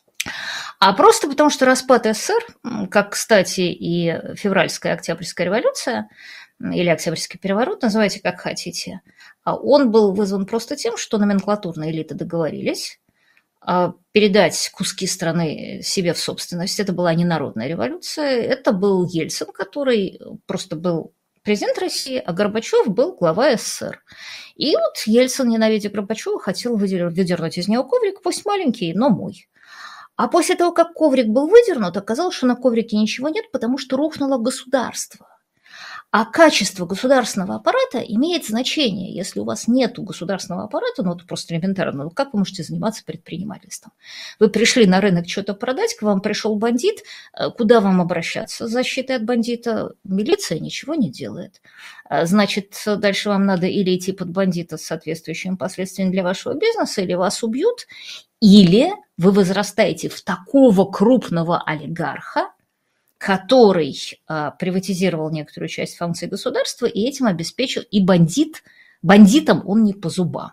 А просто потому, что распад СССР, как, кстати, и февральская Октябрьская революция, или Октябрьский переворот, называйте как хотите, он был вызван просто тем, что номенклатурные элиты договорились передать куски страны себе в собственность. Это была не народная революция, это был Ельцин, который просто был президент России, а Горбачев был глава СССР. И вот Ельцин, ненавидя Горбачева, хотел выдернуть из него коврик, пусть маленький, но мой. А после того, как коврик был выдернут, оказалось, что на коврике ничего нет, потому что рухнуло государство. А качество государственного аппарата имеет значение. Если у вас нет государственного аппарата, ну это просто элементарно, ну как вы можете заниматься предпринимательством? Вы пришли на рынок что-то продать, к вам пришел бандит, куда вам обращаться? С защитой от бандита милиция ничего не делает. Значит, дальше вам надо или идти под бандита с соответствующими последствиями для вашего бизнеса, или вас убьют, или вы возрастаете в такого крупного олигарха, который а, приватизировал некоторую часть функций государства и этим обеспечил, и бандит, бандитам он не по зубам.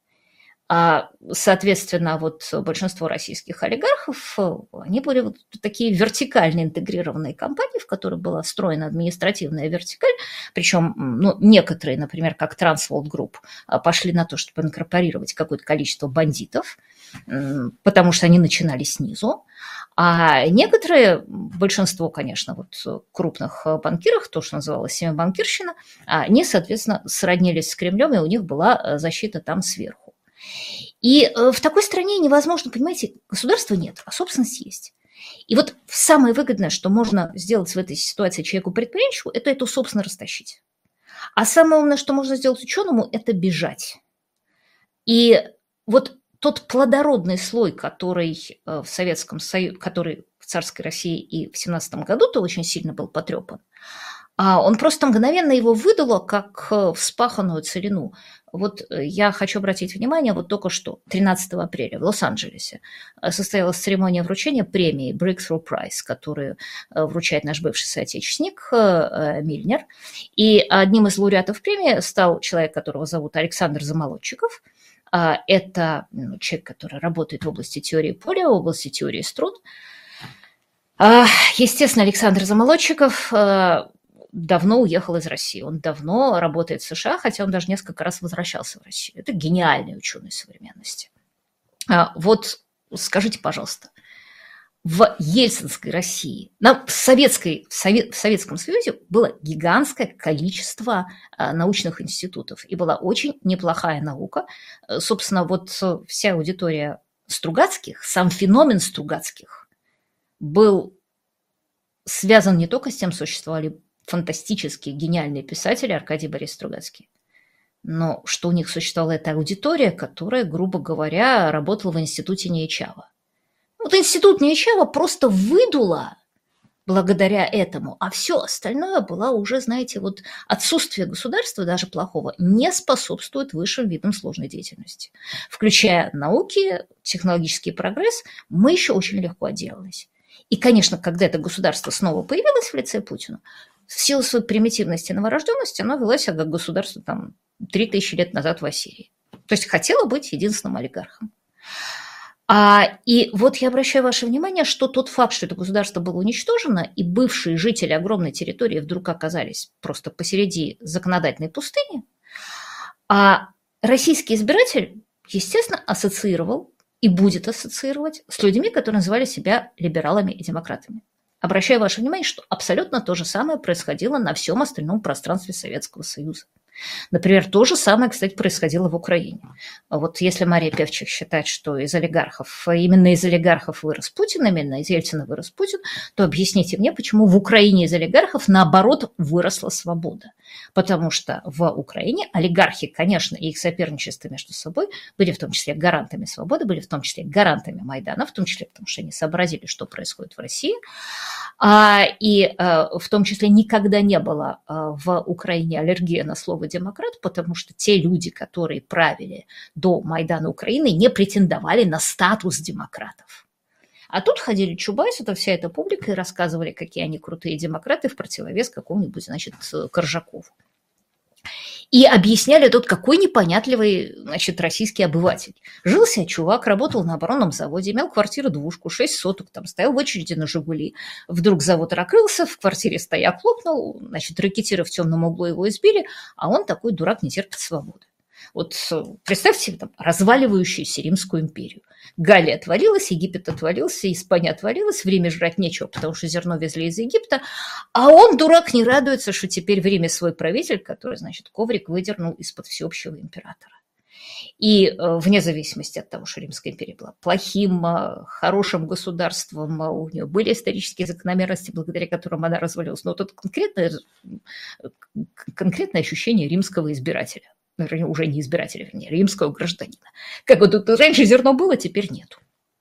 А, соответственно, вот большинство российских олигархов, они были вот такие вертикально интегрированные компании, в которых была встроена административная вертикаль, причем ну, некоторые, например, как Transworld Group, пошли на то, чтобы инкорпорировать какое-то количество бандитов, потому что они начинали снизу. А некоторые, большинство, конечно, вот крупных банкиров, то, что называлось семибанкирщина, они, соответственно, сроднились с Кремлем, и у них была защита там сверху. И в такой стране невозможно, понимаете, государства нет, а собственность есть. И вот самое выгодное, что можно сделать в этой ситуации человеку-предприимчиву, это эту собственность растащить. А самое умное, что можно сделать ученому, это бежать. И вот тот плодородный слой, который в Советском Союзе, который в царской России и в семнадцатом году-то очень сильно был потрепан, он просто мгновенно его выдало, как вспаханную целину. Вот я хочу обратить внимание, вот только что, тринадцатого апреля в Лос-Анджелесе состоялась церемония вручения премии Breakthrough Prize, которую вручает наш бывший соотечественник Мильнер. И одним из лауреатов премии стал человек, которого зовут Александр Замолодчиков. Это человек, который работает в области теории поля, в области теории струн. Естественно, Александр Замолодчиков давно уехал из России. Он давно работает в США, хотя он даже несколько раз возвращался в Россию. Это гениальный ученый современности. Вот скажите, пожалуйста, в ельцинской России, в, советской, в, Совет, в Советском Союзе было гигантское количество научных институтов, и была очень неплохая наука. Собственно, вот вся аудитория Стругацких, сам феномен Стругацких был связан не только с тем, что существовали фантастические, гениальные писатели, Аркадий Борисович Стругацкий, но что у них существовала эта аудитория, которая, грубо говоря, работала в институте Нейчава. Вот институт Нейчава просто выдуло благодаря этому, а все остальное было уже, знаете, вот отсутствие государства, даже плохого, не способствует высшим видам сложной деятельности. Включая науки, технологический прогресс, мы еще очень легко отделались. И, конечно, когда это государство снова появилось в лице Путина, в силу своей примитивности и новорожденности оно вело себя как государство там три тысячи лет назад в Ассирии. То есть хотело быть единственным олигархом. А, и вот я обращаю ваше внимание, что тот факт, что это государство было уничтожено, и бывшие жители огромной территории вдруг оказались просто посреди законодательной пустыни, а российский избиратель, естественно, ассоциировал и будет ассоциировать с людьми, которые называли себя либералами и демократами. Обращаю ваше внимание, что абсолютно то же самое происходило на всем остальном пространстве Советского Союза. Например, то же самое, кстати, происходило в Украине. Вот если Мария Певчих считает, что из олигархов, именно из олигархов вырос Путин, именно из Ельцина вырос Путин, то объясните мне, почему в Украине из олигархов, наоборот, выросла свобода. Потому что в Украине олигархи, конечно, и их соперничество между собой были в том числе гарантами свободы, были в том числе гарантами Майдана, в том числе потому, что они сообразили, что происходит в России. И в том числе никогда не было в Украине аллергии на слово «демократ», потому что те люди, которые правили до Майдана Украины, не претендовали на статус демократов. А тут ходили Чубайс, это вся эта публика, и рассказывали, какие они крутые демократы в противовес какому-нибудь, значит, Коржакову. И объясняли тут, какой непонятливый, значит, российский обыватель. Жил себе чувак, работал на оборонном заводе, имел квартиру-двушку, шесть соток, там стоял в очереди на «Жигули». Вдруг завод ракрылся, в квартире стояк лопнул, значит, ракетиры в темном углу его избили, а он такой дурак, не терпит свободы. Вот представьте себе там разваливающуюся Римскую империю. Галлия отвалилась, Египет отвалился, Испания отвалилась, в Риме жрать нечего, потому что зерно везли из Египта, а он, дурак, не радуется, что теперь в Риме свой правитель, который, значит, коврик выдернул из-под всеобщего императора. И вне зависимости от того, что Римская империя была плохим, хорошим государством, у нее были исторические закономерности, благодаря которым она развалилась, но вот это конкретное, конкретное ощущение римского избирателя. Уже не избирателя, вернее, римского гражданина. Как вот тут раньше зерно было, теперь нету.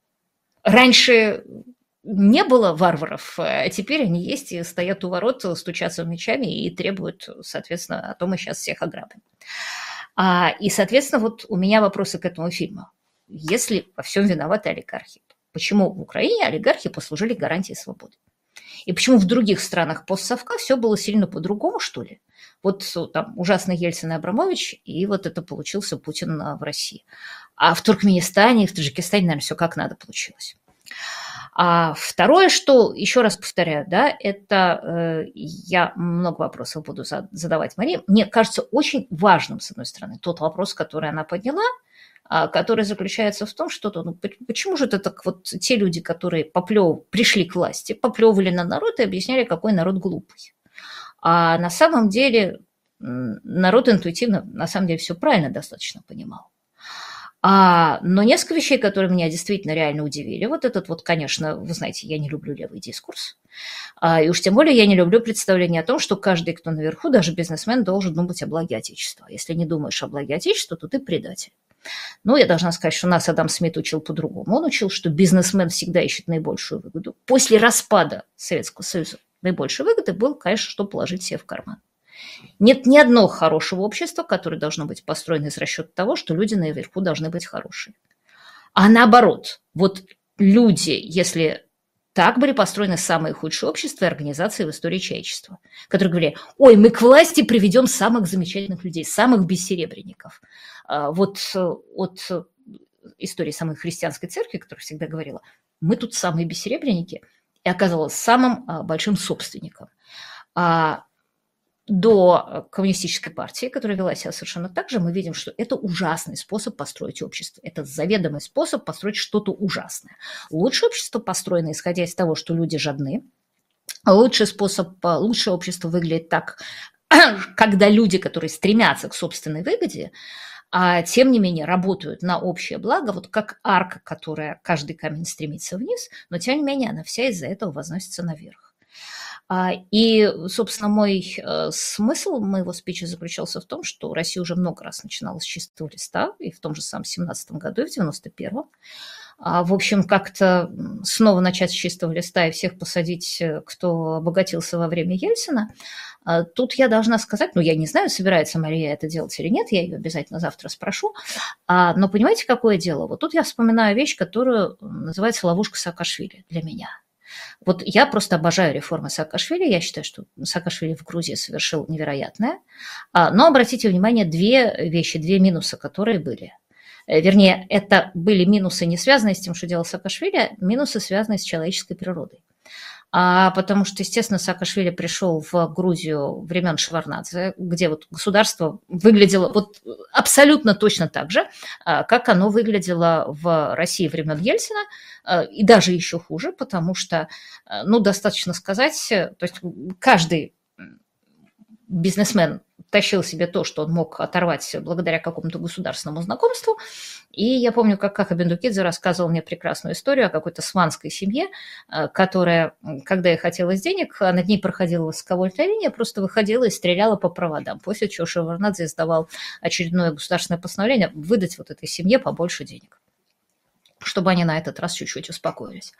Раньше не было варваров, а теперь они есть и стоят у ворот, стучатся мечами и требуют, соответственно, а то мы сейчас всех ограбим. А, и, соответственно, вот у меня вопросы к этому фильму. Если во всем виноваты олигархи, почему в Украине олигархи послужили гарантией свободы? И почему в других странах постсовка все было сильно по-другому, что ли? Вот там ужасный Ельцин и Абрамович, и вот это получился Путин в России. А в Туркменистане и в Таджикистане, наверное, все как надо получилось. А второе, что, еще раз повторяю, да, это э, я много вопросов буду задавать Марии. Мне кажется очень важным, с одной стороны, тот вопрос, который она подняла, который заключается в том, что ну, почему же это так вот те люди, которые поплев, пришли к власти, поплевывали на народ и объясняли, какой народ глупый. А на самом деле народ интуитивно, на самом деле, все правильно достаточно понимал. А, но несколько вещей, которые меня действительно реально удивили. Вот этот вот, конечно, вы знаете, я не люблю левый дискурс. А, и уж тем более я не люблю представление о том, что каждый, кто наверху, даже бизнесмен, должен думать о благе Отечества. Если не думаешь о благе Отечества, то ты предатель. Ну, я должна сказать, что нас Адам Смит учил по-другому. Он учил, что бизнесмен всегда ищет наибольшую выгоду. После распада Советского Союза наибольшей выгоды был, конечно, что положить себе в карман. Нет ни одного хорошего общества, которое должно быть построено из расчета того, что люди наверху должны быть хорошие. А наоборот, вот люди, если так были построены самые худшие общества и организации в истории человечества, которые говорили, ой, мы к власти приведем самых замечательных людей, самых бессеребренников. Вот от истории самой христианской церкви, которая всегда говорила, мы тут самые бессеребренники, и оказалась самым большим собственником. До коммунистической партии, которая вела себя совершенно так же, мы видим, что это ужасный способ построить общество. Это заведомый способ построить что-то ужасное. Лучшее общество построено, исходя из того, что люди жадны. Лучший способ, лучшее общество выглядит так, когда люди, которые стремятся к собственной выгоде, а тем не менее работают на общее благо, вот как арка, которая каждый камень стремится вниз, но тем не менее она вся из-за этого возносится наверх. И, собственно, мой смысл моего спича заключался в том, что Россия уже много раз начинала с чистого листа, и в том же самом семнадцатом году, и в девяносто первом. В общем, как-то снова начать с чистого листа и всех посадить, кто обогатился во время Ельцина. Тут я должна сказать, ну, я не знаю, собирается Мария это делать или нет, я ее обязательно завтра спрошу, но понимаете, какое дело? Вот тут я вспоминаю вещь, которую называется «ловушка Саакашвили» для меня. Вот я просто обожаю реформы Саакашвили. Я считаю, что Саакашвили в Грузии совершил невероятное. Но обратите внимание, две вещи, две минуса, которые были. Вернее, это были минусы, не связанные с тем, что делал Саакашвили, а минусы, связанные с человеческой природой. А потому что, естественно, Саакашвили пришел в Грузию времен Шеварднадзе, где вот государство выглядело вот абсолютно точно так же, как оно выглядело в России времен Ельцина, и даже еще хуже, потому что, ну, достаточно сказать, то есть каждый бизнесмен тащил себе то, что он мог оторвать благодаря какому-то государственному знакомству. И я помню, как Каха Бендукидзе рассказывал мне прекрасную историю о какой-то сванской семье, которая, когда ей хотелось денег, над ней проходила восковольтная линия, просто выходила и стреляла по проводам. После чего Шеварднадзе издавал очередное государственное постановление выдать вот этой семье побольше денег, чтобы они на этот раз чуть-чуть успокоились.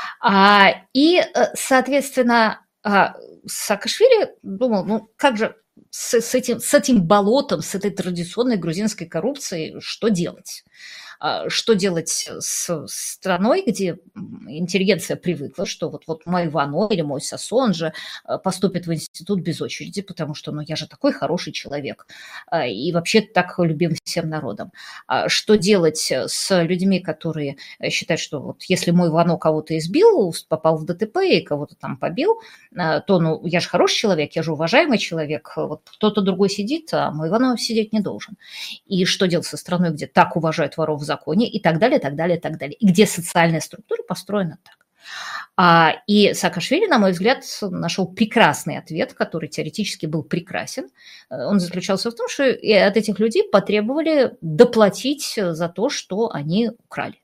И, соответственно, Саакашвили думал, ну как же с, с, этим, с этим болотом, с этой традиционной грузинской коррупцией, что делать? Что делать с страной, где интеллигенция привыкла, что вот, вот мой Вано или мой Сасон же поступит в институт без очереди, потому что ну, я же такой хороший человек и вообще так любим всем народом. Что делать с людьми, которые считают, что вот если мой Вано кого-то избил, попал в ДТП и кого-то там побил, то ну, я же хороший человек, я же уважаемый человек, вот кто-то другой сидит, а мой Вано сидеть не должен. И что делать со страной, где так уважают воров в законе и так далее, так далее, так далее. И где социальная структура построена так. А, и Саакашвили, на мой взгляд, нашел прекрасный ответ, который теоретически был прекрасен. Он заключался в том, что от этих людей потребовали доплатить за то, что они украли.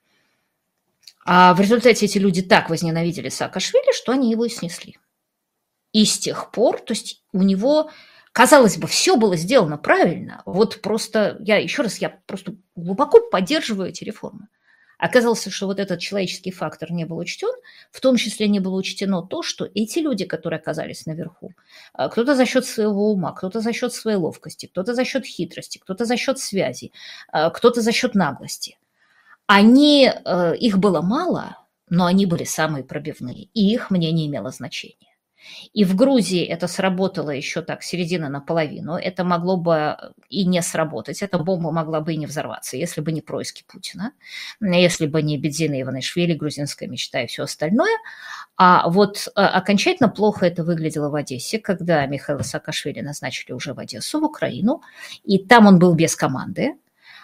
А в результате эти люди так возненавидели Саакашвили, что они его и снесли. И с тех пор, то есть у него... Казалось бы, все было сделано правильно. Вот просто, я еще раз, я просто глубоко поддерживаю эти реформы. Оказалось, что вот этот человеческий фактор не был учтен, в том числе не было учтено то, что эти люди, которые оказались наверху, кто-то за счет своего ума, кто-то за счет своей ловкости, кто-то за счет хитрости, кто-то за счет связи, кто-то за счет наглости, они, их было мало, но они были самые пробивные, и их мнение имело значение. И в Грузии это сработало еще так, середина наполовину. Это могло бы и не сработать. Эта бомба могла бы и не взорваться, если бы не происки Путина, если бы не Бедзина Иванишвили, грузинская мечта и все остальное. А вот окончательно плохо это выглядело в Одессе, когда Михаила Саакашвили назначили уже в Одессу, в Украину. И там он был без команды.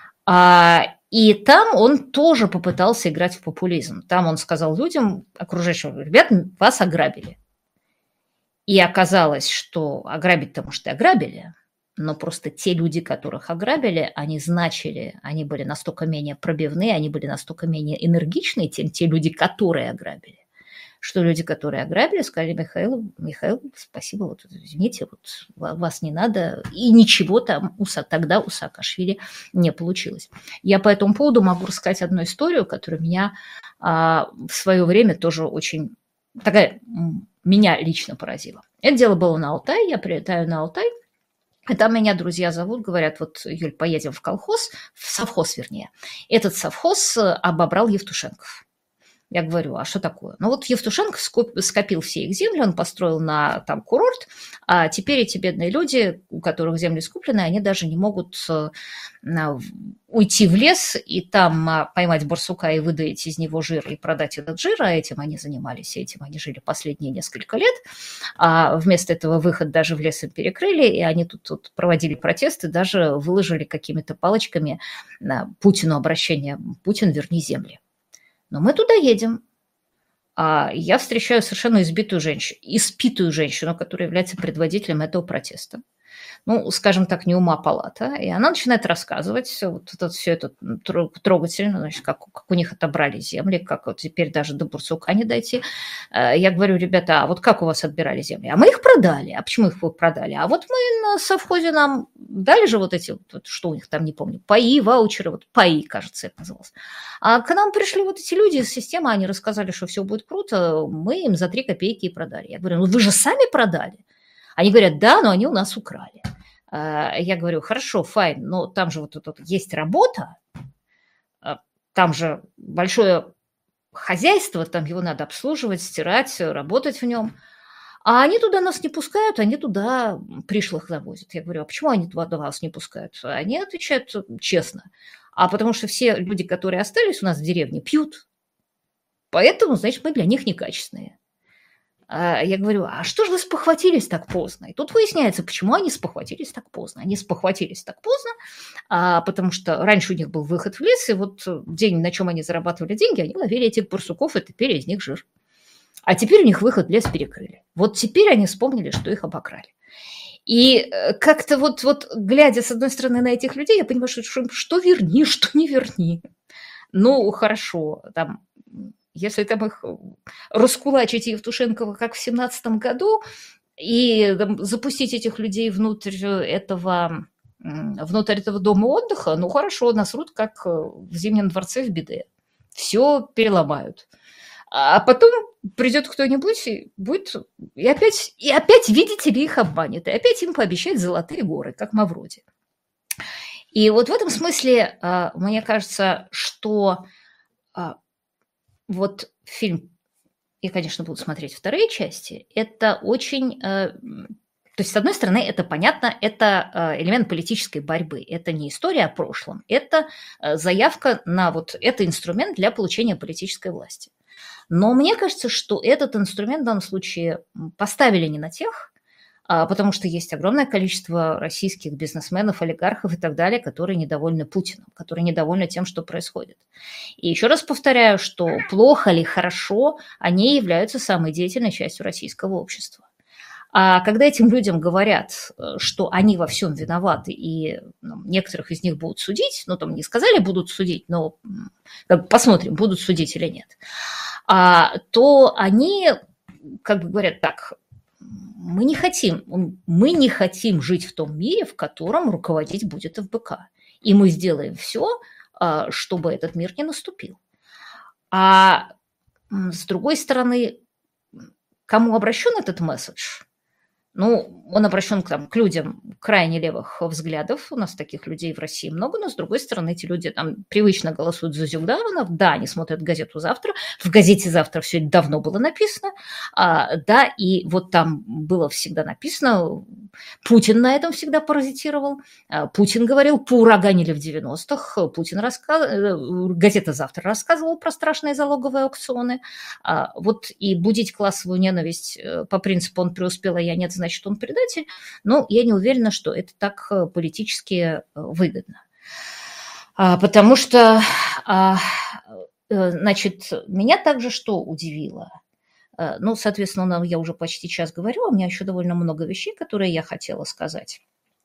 И там он тоже попытался играть в популизм. Там он сказал людям, окружающим, ребят, вас ограбили. И оказалось, что ограбить-то, может, и ограбили, но просто те люди, которых ограбили, они значили, они были настолько менее пробивные, они были настолько менее энергичные, чем те люди, которые ограбили, что люди, которые ограбили, сказали Михаилу, Михаил, спасибо, вот извините, вот вас не надо, и ничего там у, тогда у Саакашвили не получилось. Я по этому поводу могу рассказать одну историю, которая меня а, в свое время тоже очень такая... меня лично поразило. Это дело было на Алтай, я прилетаю на Алтай, и там меня друзья зовут, говорят, вот, Юль, поедем в колхоз, в совхоз, вернее. Этот совхоз обобрал Евтушенков. Я говорю, а что такое? Ну вот Евтушенков скопил все их земли, он построил на там курорт, а теперь эти бедные люди, у которых земли скуплены, они даже не могут уйти в лес и там поймать барсука и выдавить из него жир и продать этот жир, а этим они занимались, этим они жили последние несколько лет. А вместо этого выход даже в лес им перекрыли, и они тут, тут проводили протесты, даже выложили какими-то палочками на Путину обращение: «Путин, верни земли». Но мы туда едем. А я встречаю совершенно избитую женщину, испитую женщину, которая является предводителем этого протеста. Ну, скажем так, не ума палата. И она начинает рассказывать вот это, все это трогательно, значит, как, как у них отобрали земли, как вот теперь даже до Бурсука не дойти. Я говорю, ребята, а вот как у вас отбирали земли? А мы их продали. А почему их вы продали? А вот мы на совхозе нам дали же вот эти, вот, что у них там, не помню, паи, ваучеры, вот паи, кажется, это называлось. А к нам пришли вот эти люди из системы, они рассказали, что все будет круто, мы им за три копейки и продали. Я говорю, ну вы же сами продали. Они говорят, да, но они у нас украли. Я говорю, хорошо, файн, но там же вот, вот, вот есть работа, там же большое хозяйство, там его надо обслуживать, стирать, работать в нем. А они туда нас не пускают, они туда пришлых завозят. Я говорю, а почему они туда вас не пускают? Они отвечают честно. А потому что все люди, которые остались у нас в деревне, пьют. Поэтому, значит, мы для них некачественные. Я говорю, а что же вы спохватились так поздно? И тут выясняется, почему они спохватились так поздно. Они спохватились так поздно, а, потому что раньше у них был выход в лес, и вот день, на чем они зарабатывали деньги, они ловили этих барсуков и топили из них жир. А теперь у них выход в лес перекрыли. Вот теперь они вспомнили, что их обокрали. И как-то вот, вот глядя, с одной стороны, на этих людей, я понимаю, что, что верни, что не верни. Ну, хорошо, там... Если там их раскулачить Евтушенкова, как в семнадцатом году, и там, запустить этих людей внутрь этого, внутрь этого дома отдыха, ну хорошо, насрут, как в Зимнем дворце в Биде. Все переломают. А потом придет кто-нибудь и будет... И опять, и опять, видите ли, их обманет. И опять им пообещать золотые горы, как Мавроди. И вот в этом смысле, мне кажется, что... Вот фильм, я, конечно, буду смотреть вторые части, это очень... То есть, с одной стороны, это понятно, это элемент политической борьбы. Это не история о прошлом, это заявка на вот это инструмент для получения политической власти. Но мне кажется, что этот инструмент в данном случае поставили не на тех, потому что есть огромное количество российских бизнесменов, олигархов и так далее, которые недовольны Путиным, которые недовольны тем, что происходит. И еще раз повторяю, что плохо ли, хорошо, они являются самой деятельной частью российского общества. А когда этим людям говорят, что они во всем виноваты, и ну, некоторых из них будут судить, ну, там не сказали будут судить, но посмотрим, будут судить или нет, а, то они как бы говорят так... Мы не хотим, мы не хотим жить в том мире, в котором руководить будет эф бэ ка. И мы сделаем все, чтобы этот мир не наступил. А с другой стороны, кому обращен этот месседж? Ну, он обращен к, там, к людям крайне левых взглядов. У нас таких людей в России много, но, с другой стороны, эти люди там привычно голосуют за Зюгдановна. Да, они смотрят газету «Завтра». В газете «Завтра» все это давно было написано. А, да, и вот там было всегда написано, Путин на этом всегда паразитировал. А, Путин говорил, поураганили в девяностых. Путин рассказывал, газета «Завтра» рассказывала про страшные залоговые аукционы. А, вот и будить классовую ненависть по принципу «он преуспел, а я нет», значит, он предатель, но я не уверена, что это так политически выгодно. Потому что, значит, меня также что удивило? Ну, соответственно, я уже почти час говорю, у меня еще довольно много вещей, которые я хотела сказать.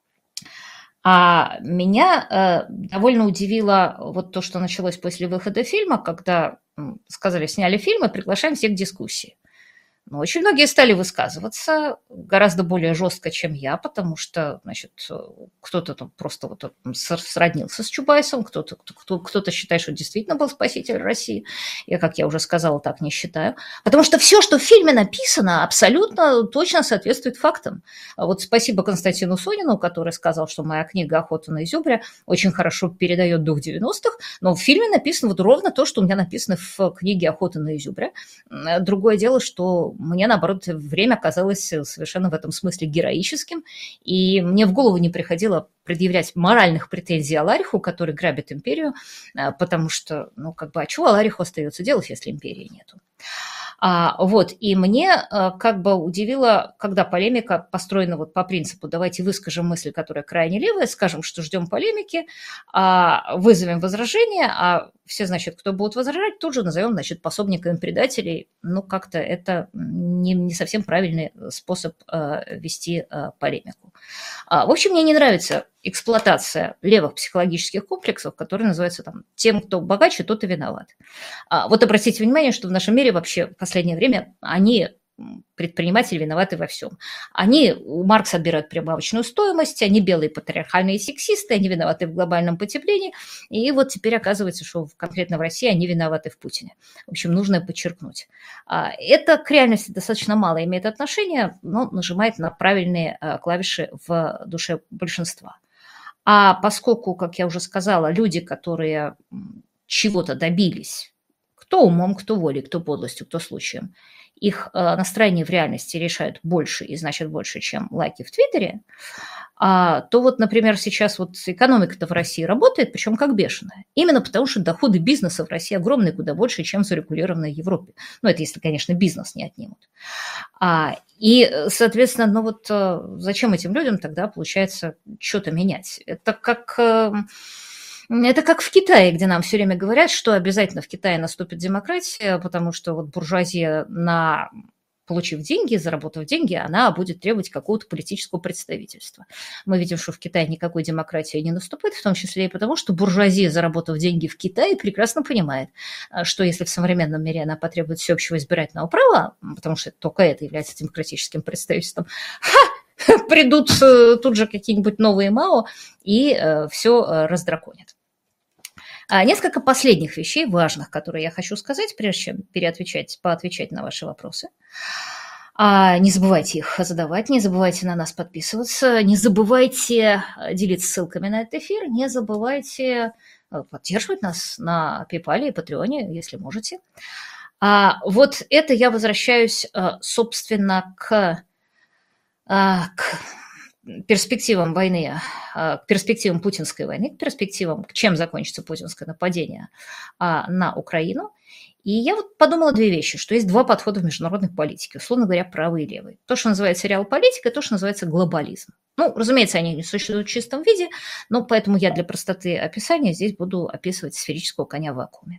А меня довольно удивило вот то, что началось после выхода фильма, когда сказали, сняли фильм и приглашаем всех к дискуссии. Но очень многие стали высказываться гораздо более жестко, чем я, потому что, значит, кто-то там просто вот сроднился с Чубайсом, кто-то, кто, кто-то считает, что действительно был спаситель России. Я, как я уже сказала, так не считаю. Потому что все, что в фильме написано, абсолютно точно соответствует фактам. Вот спасибо Константину Сонину, который сказал, что моя книга «Охота на изюбря» очень хорошо передает дух девяностых, но в фильме написано вот ровно то, что у меня написано в книге «Охота на изюбря». Другое дело, что мне, наоборот, время казалось совершенно в этом смысле героическим, и мне в голову не приходило предъявлять моральных претензий Алариху, который грабит империю, потому что, ну, как бы, а чего Алариху остается делать, если империи нету? А, вот, и мне а, как бы удивило, когда полемика построена вот по принципу «давайте выскажем мысль, которая крайне левая, скажем, что ждем полемики, а, вызовем возражения, а все, значит, кто будут возражать, тут же назовем, значит, пособниками предателей». Ну, как-то это не, не совсем правильный способ а, вести а, полемику. А, в общем, мне не нравится эксплуатация левых психологических комплексов, которые называются там «тем, кто богаче, тот и виноват». А, вот обратите внимание, что в нашем мире вообще в последнее время они, предприниматели, виноваты во всем. Они у Маркса отбирают прибавочную стоимость, они белые патриархальные сексисты, они виноваты в глобальном потеплении, и вот теперь оказывается, что конкретно в России они виноваты в Путине. В общем, нужно подчеркнуть. Это к реальности достаточно мало имеет отношение, но нажимает на правильные клавиши в душе большинства. А поскольку, как я уже сказала, люди, которые чего-то добились, кто умом, кто волей, кто подлостью, кто случаем, их настроение в реальности решают больше и значит больше, чем лайки в Твиттере, а, то вот, например, сейчас вот экономика-то в России работает, причем как бешеная. Именно потому, что доходы бизнеса в России огромные, куда больше, чем в зарегулированной Европе. Ну, это если, конечно, бизнес не отнимут. А, и, соответственно, ну вот зачем этим людям тогда, получается, что-то менять? Это как... Это как в Китае, где нам все время говорят, что обязательно в Китае наступит демократия, потому что вот буржуазия, на, получив деньги, заработав деньги, она будет требовать какого-то политического представительства. Мы видим, что в Китае никакой демократии не наступает, в том числе и потому, что буржуазия, заработав деньги в Китае, прекрасно понимает, что если в современном мире она потребует всеобщего избирательного права, потому что только это является демократическим представительством, ха! Придут тут же какие-нибудь новые Мао и э, все раздраконят. А несколько последних вещей важных, которые я хочу сказать, прежде чем переотвечать, поотвечать на ваши вопросы. А не забывайте их задавать, не забывайте на нас подписываться, не забывайте делиться ссылками на этот эфир, не забывайте поддерживать нас на PayPal и Patreon, если можете. А вот это я возвращаюсь, собственно, к... к перспективам войны, к перспективам путинской войны, к перспективам, чем закончится путинское нападение на Украину. И я вот подумала две вещи, что есть два подхода в международной политике, условно говоря, правый и левый. То, что называется реалполитика, и то, что называется глобализм. Ну, разумеется, они не существуют в чистом виде, но поэтому я для простоты описания здесь буду описывать сферического коня в вакууме.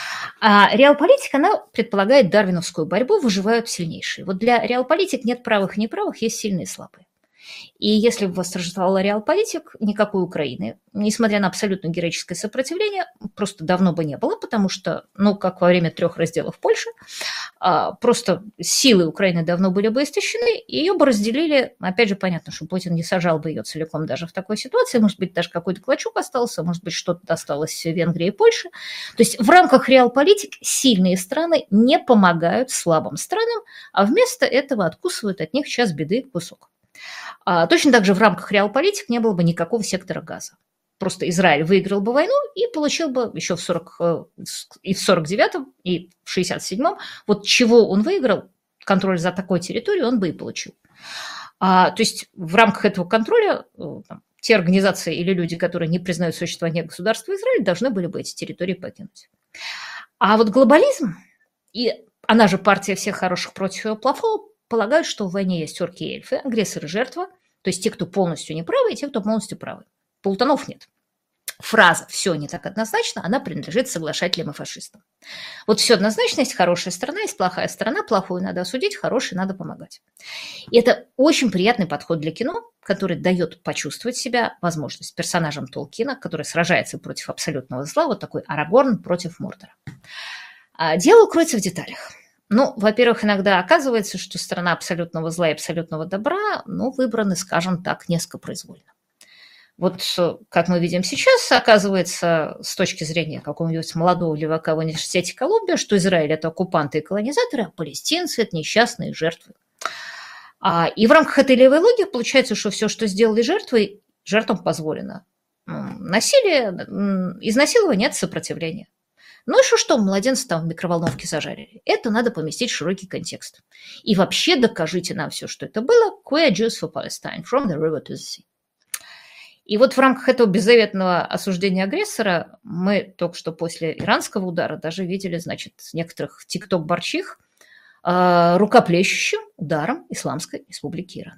А реалполитика, она предполагает дарвиновскую борьбу, выживают сильнейшие. Вот для реалполитик нет правых и неправых, есть сильные и слабые. И если бы восторжествовала реалполитик, никакой Украины, несмотря на абсолютно героическое сопротивление, просто давно бы не было, потому что, ну, как во время трех разделов Польши, просто силы Украины давно были бы истощены, и ее бы разделили. Опять же, понятно, что Путин не сажал бы ее целиком даже в такой ситуации, может быть, даже какой-то клочок остался, может быть, что-то досталось Венгрии и Польше. То есть в рамках реалполитик сильные страны не помогают слабым странам, а вместо этого откусывают от них час беды кусок. А точно так же в рамках реалполитик не было бы никакого сектора газа. Просто Израиль выиграл бы войну и получил бы еще в сорок, и в сорок девятом, и в шестьдесят седьмом, вот чего он выиграл, контроль за такой территорией он бы и получил. А, то есть в рамках этого контроля там, те организации или люди, которые не признают существование государства Израиль, должны были бы эти территории покинуть. А вот глобализм, и она же партия всех хороших против плохого, полагают, что в войне есть орки и эльфы, агрессор и жертва, то есть те, кто полностью неправы, и те, кто полностью правы. Полутонов нет. Фраза «все не так однозначно», она принадлежит соглашателям и фашистам. Вот все однозначно, есть хорошая сторона, есть плохая сторона, плохую надо осудить, хорошей надо помогать. И это очень приятный подход для кино, который дает почувствовать себя, возможность, персонажем Толкина, который сражается против абсолютного зла, вот такой Арагорн против Мордора. А дело кроется в деталях. Ну, во-первых, иногда оказывается, что сторона абсолютного зла и абсолютного добра, ну, выбраны, скажем так, несколько произвольно. Вот, как мы видим сейчас, оказывается, с точки зрения какого-нибудь молодого левака в университете Колумбия, что Израиль – это оккупанты и колонизаторы, а палестинцы – это несчастные жертвы. А, и в рамках этой левой логики получается, что все, что сделали жертвой, жертвам позволено. Насилие, изнасилование – это сопротивление. Ну и что, что младенца там в микроволновке зажарили? Это надо поместить в широкий контекст. И вообще докажите нам все, что это было. Queer Jews for Palestine, from the river to the sea. И вот в рамках этого беззаветного осуждения агрессора мы только что после иранского удара даже видели, значит, некоторых тикток-борчих э, рукоплещущим ударом Исламской Республики Иран.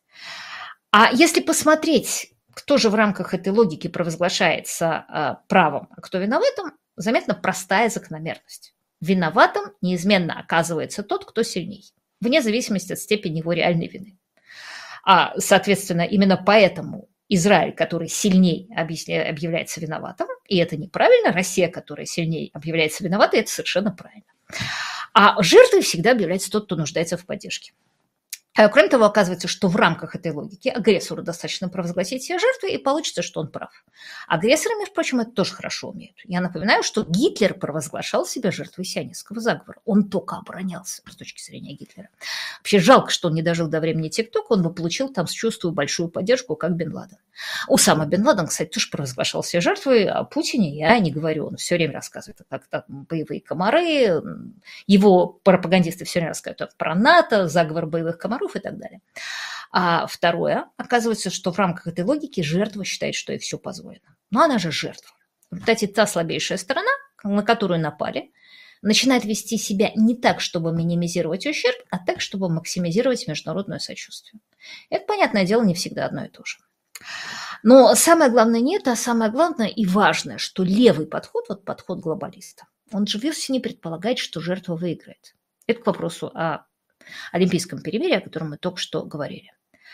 А если посмотреть, кто же в рамках этой логики провозглашается э, правым, а кто виноватым, заметно простая закономерность. Виноватым неизменно оказывается тот, кто сильней, вне зависимости от степени его реальной вины. А, соответственно, именно поэтому Израиль, который сильней объявляется виноватым, и это неправильно, Россия, которая сильней объявляется виноватой, это совершенно правильно. А жертвой всегда объявляется тот, кто нуждается в поддержке. Кроме того, оказывается, что в рамках этой логики агрессору достаточно провозгласить себя жертвой, и получится, что он прав. Агрессоры, между прочим, это тоже хорошо умеют. Я напоминаю, что Гитлер провозглашал себя жертвой сионистского заговора. Он только оборонялся с точки зрения Гитлера. Вообще жалко, что он не дожил до времени ТикТока, он бы получил там, чувствую, большую поддержку, как Бен Ладен. Усама Бен Ладен, кстати, тоже провозглашал себя жертвой, о Путине я не говорю. Он все время рассказывает, как там боевые комары, его пропагандисты все время рассказывают про НАТО, заговор боевых комаров и так далее. А второе, оказывается, что в рамках этой логики жертва считает, что ей все позволено. Но она же жертва. В результате та слабейшая сторона, на которую напали, начинает вести себя не так, чтобы минимизировать ущерб, а так, чтобы максимизировать международное сочувствие. Это, понятное дело, не всегда одно и то же. Но самое главное не это, а самое главное и важное, что левый подход, вот подход глобалиста, он же вовсе не предполагает, что жертва выиграет. Это к вопросу о олимпийском перемирии, о котором мы только что говорили.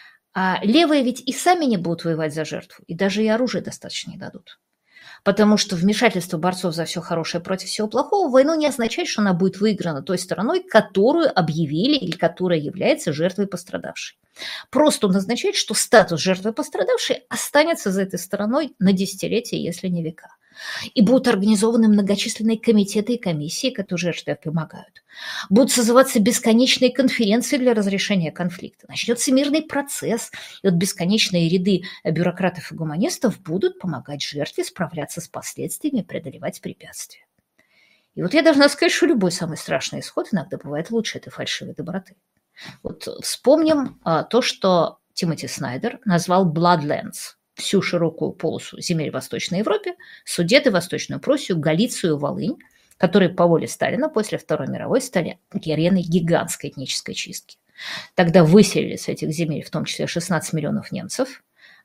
А левые ведь и сами не будут воевать за жертву, и даже и оружие достаточно не дадут. Потому что вмешательство борцов за все хорошее против всего плохого в войну не означает, что она будет выиграна той стороной, которую объявили или которая является жертвой пострадавшей. Просто он означает, что статус жертвы пострадавшей останется за этой стороной на десятилетия, если не века. И будут организованы многочисленные комитеты и комиссии, которые жертве помогают. Будут созываться бесконечные конференции для разрешения конфликта. Начнется мирный процесс, и вот бесконечные ряды бюрократов и гуманистов будут помогать жертве справляться с последствиями, преодолевать препятствия. И вот я должна сказать, что любой самый страшный исход иногда бывает лучше этой фальшивой доброты. Вот вспомним а, то, что Тимоти Снайдер назвал Bloodlands. Всю широкую полосу земель в Восточной Европе, Судеты, Восточную Пруссию, Галицию, Волынь, которые по воле Сталина после Второй мировой стали ареной гигантской этнической чистки. Тогда выселили с этих земель в том числе шестнадцать миллионов немцев,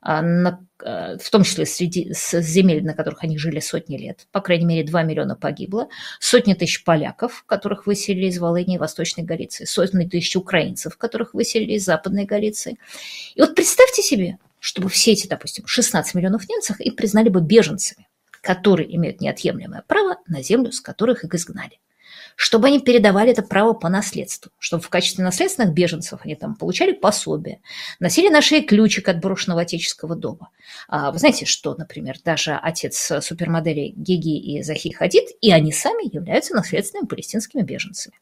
в том числе среди с земель, на которых они жили сотни лет. По крайней мере, два миллиона погибло, сотни тысяч поляков, которых выселили из Волыни и Восточной Галиции, сотни тысяч украинцев, которых выселили из Западной Галиции. И вот представьте себе, чтобы все эти, допустим, шестнадцать миллионов немцев их признали бы беженцами, которые имеют неотъемлемое право на землю, с которых их изгнали. Чтобы они передавали это право по наследству, чтобы в качестве наследственных беженцев они там получали пособие, носили на шее ключик от брошенного отеческого дома. А вы знаете, что, например, даже отец супермоделей Гиги и Захи Хадид, и они сами являются наследственными палестинскими беженцами.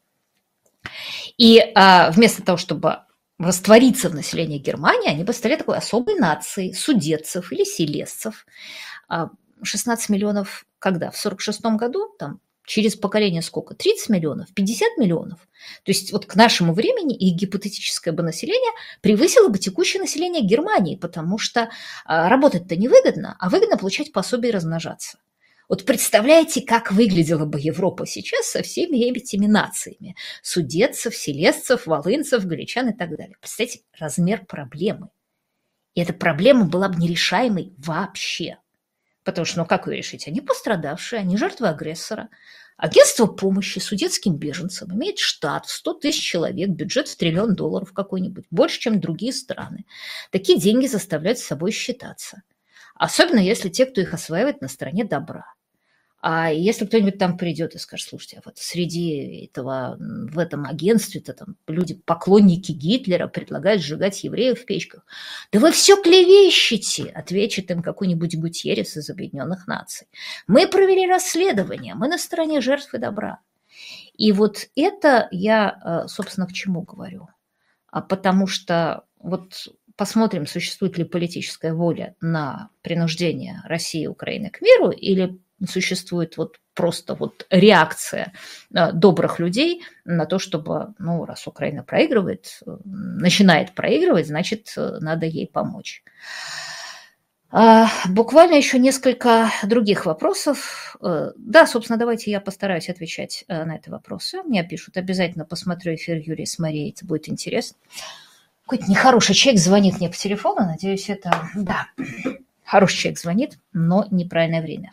И а, вместо того, чтобы раствориться в населении Германии, они бы стали такой особой нацией судетцев или селезцев. шестнадцать миллионов когда? В сорок шестом году, там, через поколение сколько? тридцать миллионов, пятьдесят миллионов. То есть вот к нашему времени их гипотетическое бы население превысило бы текущее население Германии, потому что работать-то невыгодно, а выгодно получать пособие и размножаться. Вот представляете, как выглядела бы Европа сейчас со всеми этими нациями? Судетцев, селезцев, волынцев, галичан и так далее. Представьте, размер проблемы. И эта проблема была бы нерешаемой вообще. Потому что, ну как ее решить? Они пострадавшие, они жертвы агрессора. Агентство помощи судетским беженцам имеет штат в сто тысяч человек, бюджет в триллион долларов какой-нибудь, больше, чем другие страны. Такие деньги заставляют с собой считаться. Особенно если те, кто их осваивает, на стороне добра. А если кто-нибудь там придет и скажет, слушайте, а вот среди этого, в этом агентстве-то там люди, поклонники Гитлера, предлагают сжигать евреев в печках. Да вы все клевещете, ответит им какой-нибудь Гутьеррес из Объединенных Наций. Мы провели расследование, мы на стороне жертв и добра. И вот это я, собственно, к чему говорю. Потому что вот посмотрим, существует ли политическая воля на принуждение России и Украины к миру, или существует вот просто вот реакция добрых людей на то, чтобы, ну, раз Украина проигрывает, начинает проигрывать, значит, надо ей помочь. Буквально еще несколько других вопросов. Да, собственно, давайте я постараюсь отвечать на эти вопросы. Мне пишут, обязательно посмотрю эфир Юрия с Марией, это будет интересно. Какой-то нехороший человек звонит мне по телефону, надеюсь, это... Да, хороший человек звонит, но неправильное время.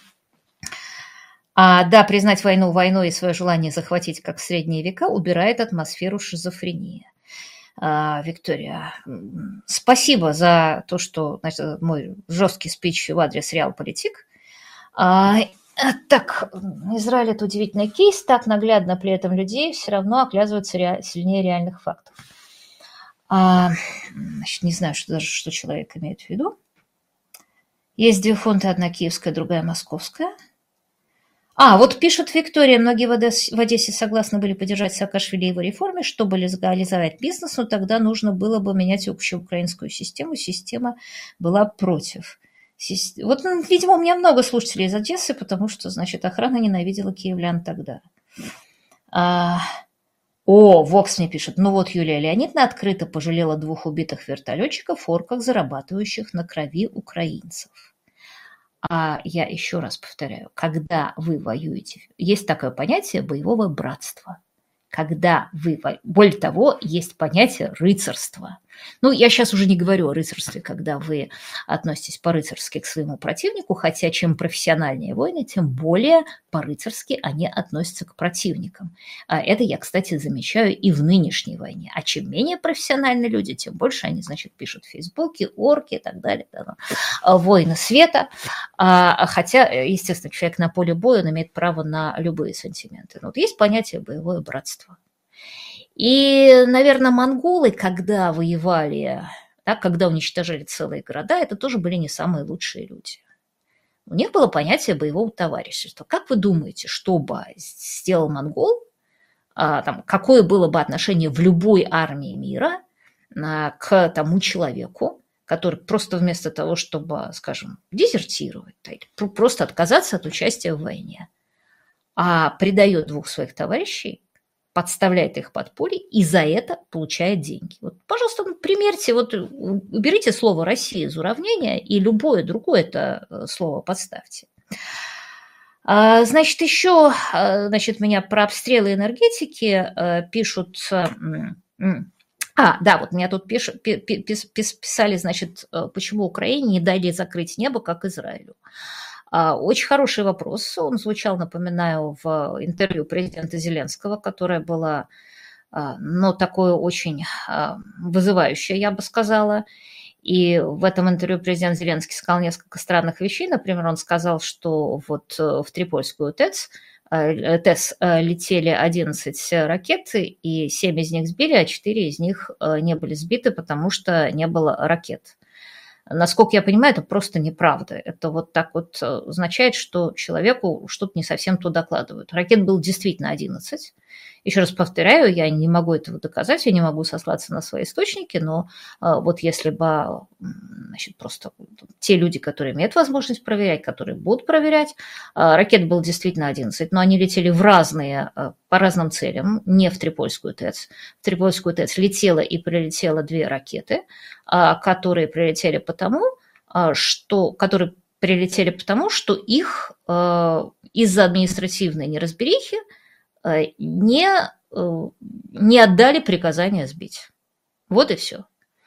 А, да, признать войну войной и свое желание захватить, как в средние века, убирает атмосферу шизофрении. А, Виктория, спасибо за то, что, значит, мой жесткий спич в адрес Реалполитик. А, так, Израиль – это удивительный кейс, так наглядно при этом людей все равно оказываются ре... сильнее реальных фактов. А, значит, не знаю, что даже что человек имеет в виду. Есть две фонты, одна киевская, другая московская. А, вот пишет Виктория, многие в Одессе, в Одессе согласны были поддержать Саакашвили и его реформе, чтобы легализовать бизнес, но тогда нужно было бы менять общеукраинскую систему. Система была против. Вот, видимо, у меня много слушателей из Одессы, потому что, значит, охрана ненавидела киевлян тогда. А... О, Вокс мне пишет. Ну вот Юлия Леонидовна открыто пожалела двух убитых вертолетчиков в орках, зарабатывающих на крови украинцев. А я еще раз повторяю, когда вы воюете, есть такое понятие боевого братства. Когда вы... Более того, есть понятие рыцарства. Ну, я сейчас уже не говорю о рыцарстве, когда вы относитесь по-рыцарски к своему противнику, хотя чем профессиональнее войны, тем более по-рыцарски они относятся к противникам. Это я, кстати, замечаю и в нынешней войне. А чем менее профессиональные люди, тем больше они, значит, пишут в Фейсбуке, орки и так далее. Да, ну, войны света. Хотя, естественно, человек на поле боя, он имеет право на любые сантименты. Но вот есть понятие боевое братство. И, наверное, монголы, когда воевали, да, когда уничтожали целые города, это тоже были не самые лучшие люди. У них было понятие боевого товарищества. Как вы думаете, что бы сделал монгол, а, там, какое было бы отношение в любой армии мира а, к тому человеку, который просто вместо того, чтобы, скажем, дезертировать, просто отказаться от участия в войне, а предает двух своих товарищей, подставляет их под пули и за это получает деньги. Вот, пожалуйста, примерьте, вот уберите слово «Россия» из уравнения и любое другое это слово подставьте. А, значит, еще, значит, меня про обстрелы энергетики пишут... А, да, вот меня тут пиш, писали, значит, почему Украине не дали закрыть небо, как Израилю. Очень хороший вопрос. Он звучал, напоминаю, в интервью президента Зеленского, которое было, ну, такое очень вызывающее, я бы сказала. И в этом интервью президент Зеленский сказал несколько странных вещей. Например, он сказал, что вот в Трипольскую ТЭЦ, ТЭС летели одиннадцать ракет, и семь из них сбили, а четыре из них не были сбиты, потому что не было ракет. Насколько я понимаю, это просто неправда. Это вот так вот означает, что человеку что-то не совсем то докладывают. Ракет было действительно одиннадцать. Еще раз повторяю, я не могу этого доказать, я не могу сослаться на свои источники, но вот если бы, значит, просто те люди, которые имеют возможность проверять, которые будут проверять, ракет было действительно одиннадцать, но они летели в разные, по разным целям, не в Трипольскую ТЭЦ. В Трипольскую ТЭЦ летело и прилетело две ракеты, которые прилетели потому, что, которые прилетели потому, что их из-за административной неразберихи не, не отдали приказание сбить. Вот и все.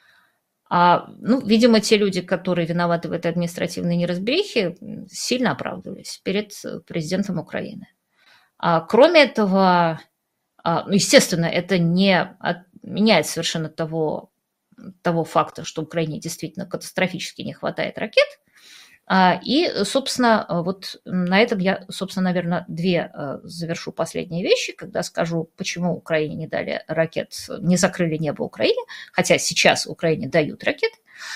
А, ну, видимо, те люди, которые виноваты в этой административной неразберихе, сильно оправдывались перед президентом Украины. А, кроме этого, а, естественно, это не отменяет совершенно того, того факта, что Украине действительно катастрофически не хватает ракет. И, собственно, вот на этом я, собственно, наверное, две завершу последние вещи, когда скажу, почему Украине не дали ракет, не закрыли небо Украине, хотя сейчас Украине дают ракеты,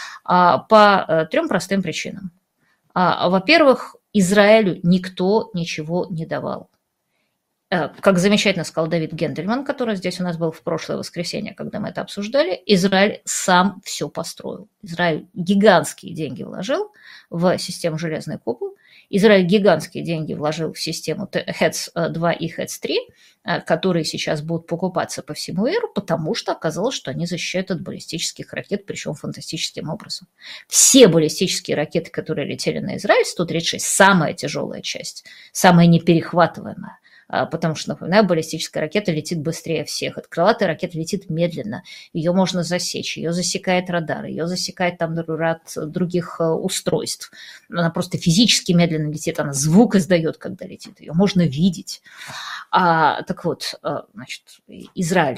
по трем простым причинам. Во-первых, Израилю никто ничего не давал. Как замечательно сказал Давид Гендельман, который здесь у нас был в прошлое воскресенье, когда мы это обсуждали, Израиль сам все построил. Израиль гигантские деньги вложил в систему «Железный купол». Израиль гигантские деньги вложил в систему Хэтс два и Хэтс три, которые сейчас будут покупаться по всему миру, потому что оказалось, что они защищают от баллистических ракет, причем фантастическим образом. Все баллистические ракеты, которые летели на Израиль, сто тридцать шесть, самая тяжелая часть, самая неперехватываемая. Потому что, напоминаю, баллистическая ракета летит быстрее всех. От крылатой ракеты летит медленно. Ее можно засечь, ее засекает радар, ее засекает там ряд других устройств. Она просто физически медленно летит, она звук издает, когда летит. Ее можно видеть. А, так вот, значит, Израиль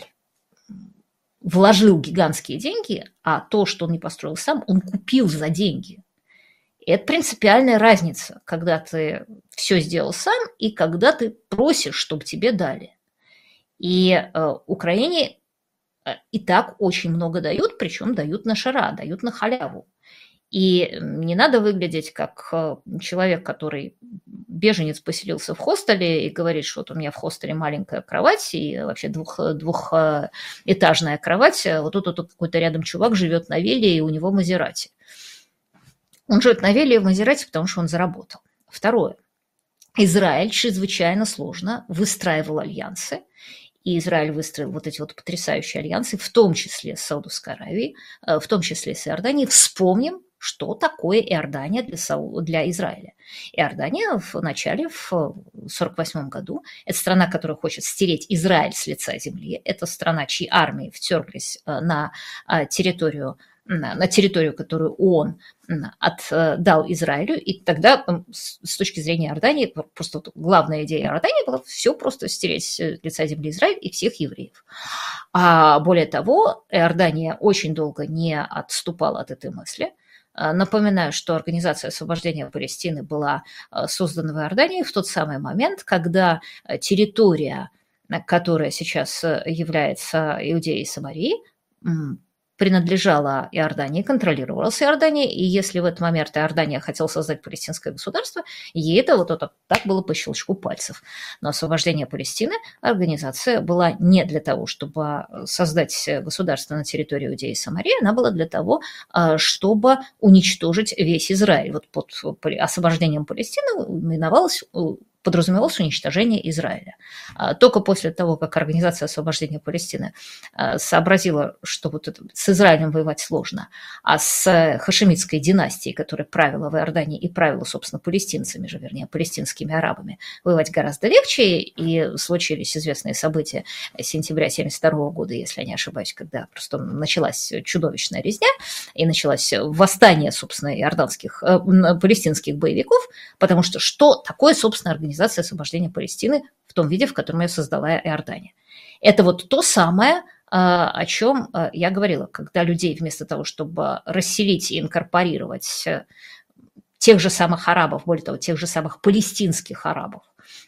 вложил гигантские деньги, а то, что он не построил сам, он купил за деньги. И это принципиальная разница, когда ты все сделал сам и когда ты просишь, чтобы тебе дали. И э, Украине и так очень много дают, причем дают на шара, дают на халяву. И не надо выглядеть как человек, который беженец поселился в хостеле и говорит, что вот у меня в хостеле маленькая кровать и вообще двух, двухэтажная кровать, вот тут вот какой-то рядом чувак живет на вилле, и у него Мазерати. Он живет на вилле и в Мазерати, потому что он заработал. Второе. Израиль чрезвычайно сложно выстраивал альянсы, и Израиль выстроил вот эти вот потрясающие альянсы, в том числе с Саудовской Аравией, в том числе с Иорданией. Вспомним, что такое Иордания для, Сау... для Израиля. Иордания в начале, в сорок восьмом году, это страна, которая хочет стереть Израиль с лица земли, это страна, чьи армии втерлись на территорию, на территорию, которую ООН отдал Израилю, и тогда с точки зрения Иордании, просто главная идея Иордании была все просто стереть с лица земли Израиль и всех евреев. А более того, Иордания очень долго не отступала от этой мысли. Напоминаю, что Организация освобождения Палестины была создана в Иордании в тот самый момент, когда территория, которая сейчас является Иудеей и Самарией, принадлежала Иордании, контролировалась Иорданией, и если в этот момент Иордания хотела создать палестинское государство, ей это вот это так было по щелчку пальцев. Но освобождение Палестины организация была не для того, чтобы создать государство на территории Иудеи и Самарии, она была для того, чтобы уничтожить весь Израиль. Вот под освобождением Палестины именовалось подразумевалось уничтожение Израиля. Только после того, как Организация освобождения Палестины сообразила, что вот это, с Израилем воевать сложно, а с хашемитской династией, которая правила в Иордании и правила, собственно, палестинцами же, вернее, палестинскими арабами, воевать гораздо легче, и случились известные события сентября семьдесят второго года, если я не ошибаюсь, когда просто началась чудовищная резня, и началось восстание, собственно, иорданских, э, палестинских боевиков, потому что что такое, собственно, Организация освобождения Палестины в том виде, в котором ее создала Иордания. Это вот то самое, о чем я говорила, когда людей вместо того, чтобы расселить и инкорпорировать тех же самых арабов, более того, тех же самых палестинских арабов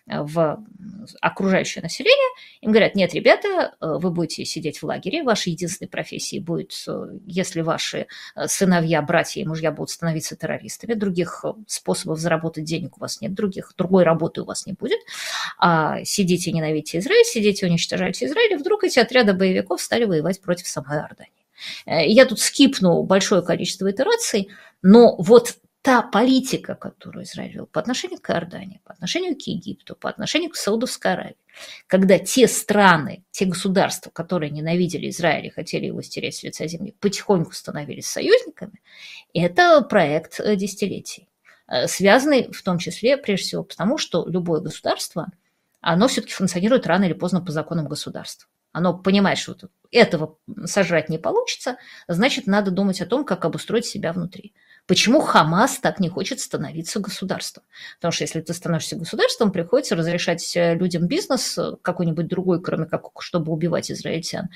в окружающее население, им говорят: нет, ребята, вы будете сидеть в лагере, вашей единственной профессией будет, если ваши сыновья, братья и мужья будут становиться террористами, других способов заработать денег у вас нет, других, другой работы у вас не будет, а сидите, ненавидите Израиль, сидите, уничтожайте Израиль, и вдруг эти отряды боевиков стали воевать против самой Иордании. Я тут скипну большое количество итераций, но вот та политика, которую Израиль вел по отношению к Иордании, по отношению к Египту, по отношению к Саудовской Аравии, когда те страны, те государства, которые ненавидели Израиль и хотели его стереть с лица земли, потихоньку становились союзниками, это проект десятилетий, связанный в том числе, прежде всего, потому что любое государство, оно все-таки функционирует рано или поздно по законам государства. Оно понимает, что этого сожрать не получится, значит, надо думать о том, как обустроить себя внутри. Почему Хамас так не хочет становиться государством? Потому что если ты становишься государством, приходится разрешать людям бизнес какой-нибудь другой, кроме как чтобы убивать израильтян.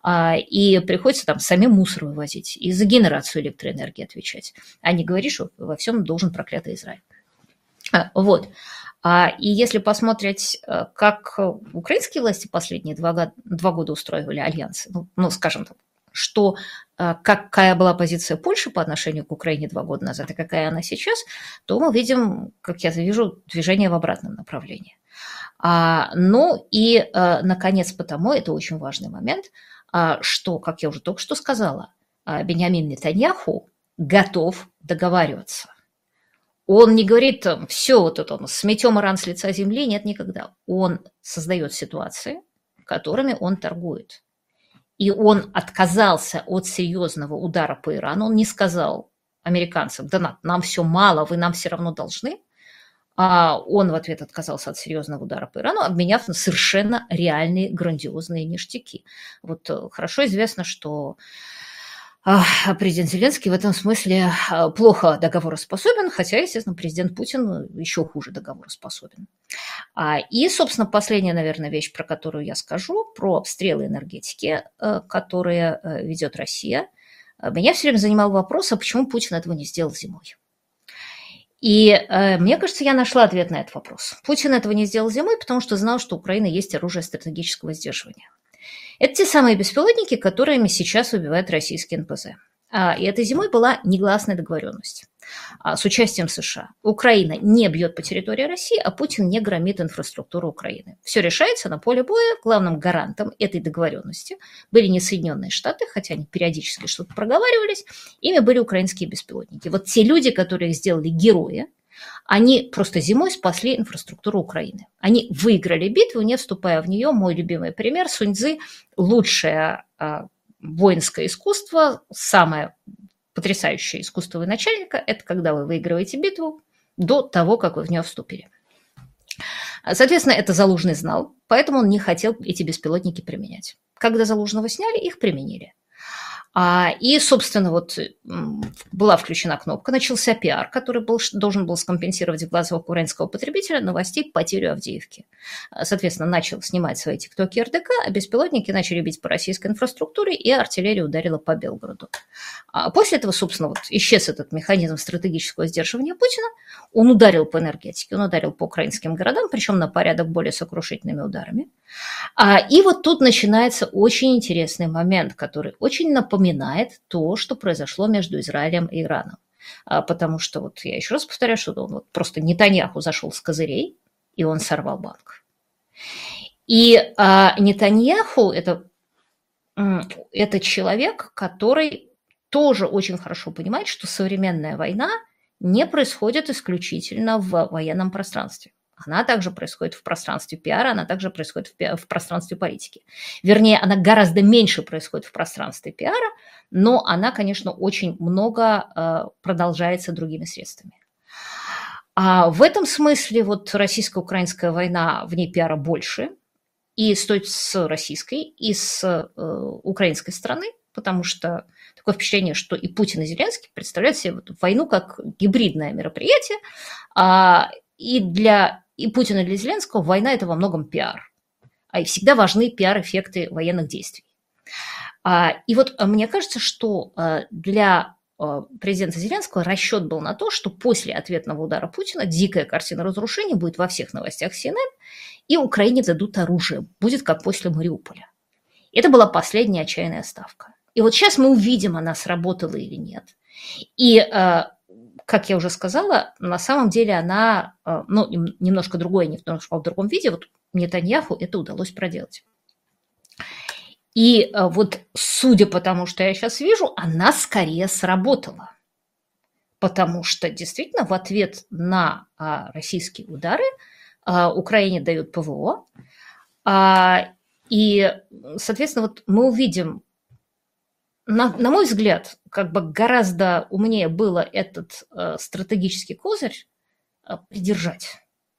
И приходится там самим мусор вывозить и за генерацию электроэнергии отвечать. А не говори, что во всем должен проклятый Израиль. Вот. И если посмотреть, как украинские власти последние два года, два года устроивали альянсы, ну, ну скажем так, что какая была позиция Польши по отношению к Украине два года назад и какая она сейчас, то мы видим, как я вижу, движение в обратном направлении. А, ну и, а, наконец, потому, это очень важный момент, а, что, как я уже только что сказала, Беньямин Нетаньяху готов договариваться. Он не говорит, все, вот это он, сметем Иран с лица земли, нет, никогда. Он создает ситуации, которыми он торгует. И он отказался от серьезного удара по Ирану. Он не сказал американцам: да нам все мало, вы нам все равно должны. А он в ответ отказался от серьезного удара по Ирану, обменяв на совершенно реальные грандиозные ништяки. Вот хорошо известно, что президент Зеленский в этом смысле плохо договороспособен, хотя, естественно, президент Путин еще хуже договороспособен. И, собственно, последняя, наверное, вещь, про которую я скажу, про обстрелы энергетики, которые ведет Россия. Меня все время занимал вопрос, а почему Путин этого не сделал зимой? И мне кажется, я нашла ответ на этот вопрос. Путин этого не сделал зимой, потому что знал, что у Украины есть оружие стратегического сдерживания. Это те самые беспилотники, которыми сейчас убивает российский эн пэ зэ. И этой зимой была негласная договоренность с участием США. Украина не бьет по территории России, а Путин не громит инфраструктуру Украины. Все решается на поле боя. Главным гарантом этой договоренности были не Соединенные Штаты, хотя они периодически что-то проговаривались, ими были украинские беспилотники. Вот те люди, которые их сделали герои, они просто зимой спасли инфраструктуру Украины. Они выиграли битву, не вступая в нее. Мой любимый пример — Сунь Цзы, лучшее воинское искусство, самое потрясающее искусство военачальника – это когда вы выигрываете битву до того, как вы в нее вступили. Соответственно, это Залужный знал, поэтому он не хотел эти беспилотники применять. Когда Залужного сняли, их применили. И, собственно, вот была включена кнопка, начался пиар, который был, должен был скомпенсировать в глазах украинского потребителя новостей потерю Авдеевки. Соответственно, начал снимать свои тиктоки эр дэ ка, а беспилотники начали бить по российской инфраструктуре, и артиллерия ударила по Белгороду. А после этого, собственно, вот исчез этот механизм стратегического сдерживания Путина. Он ударил по энергетике, он ударил по украинским городам, причем на порядок более сокрушительными ударами. И вот тут начинается очень интересный момент, который очень напоминает то, что произошло между Израилем и Ираном. Потому что, вот я еще раз повторяю, что он вот просто Нетаньяху зашел с козырей, и он сорвал банк. И а, Нетаньяху это, это человек, который тоже очень хорошо понимает, что современная война не происходит исключительно в военном пространстве. Она также происходит в пространстве пиара, она также происходит в, пи- в пространстве политики. Вернее, она гораздо меньше происходит в пространстве пиара, но она, конечно, очень много э, продолжается другими средствами. А в этом смысле вот российско-украинская война, в ней пиара больше, и стоит с российской, и с э, украинской стороны, потому что такое впечатление, что и Путин, и Зеленский представляют себе вот войну как гибридное мероприятие, а, и для и Путина, и для Зеленского война – это во многом пиар. И всегда важны пиар-эффекты военных действий. И вот мне кажется, что для президента Зеленского расчет был на то, что после ответного удара Путина дикая картина разрушений будет во всех новостях си эн эн, и Украине дадут оружие. Будет как после Мариуполя. Это была последняя отчаянная ставка. И вот сейчас мы увидим, она сработала или нет. И как я уже сказала, на самом деле она, ну, немножко другое, немножко в другом виде. Вот Нетаньяху это удалось проделать. И вот, судя по тому, что я сейчас вижу, она скорее сработала. Потому что действительно в ответ на российские удары Украине дают пэ вэ о. И, соответственно, вот мы увидим, На, на мой взгляд, как бы гораздо умнее было этот э, стратегический козырь э, придержать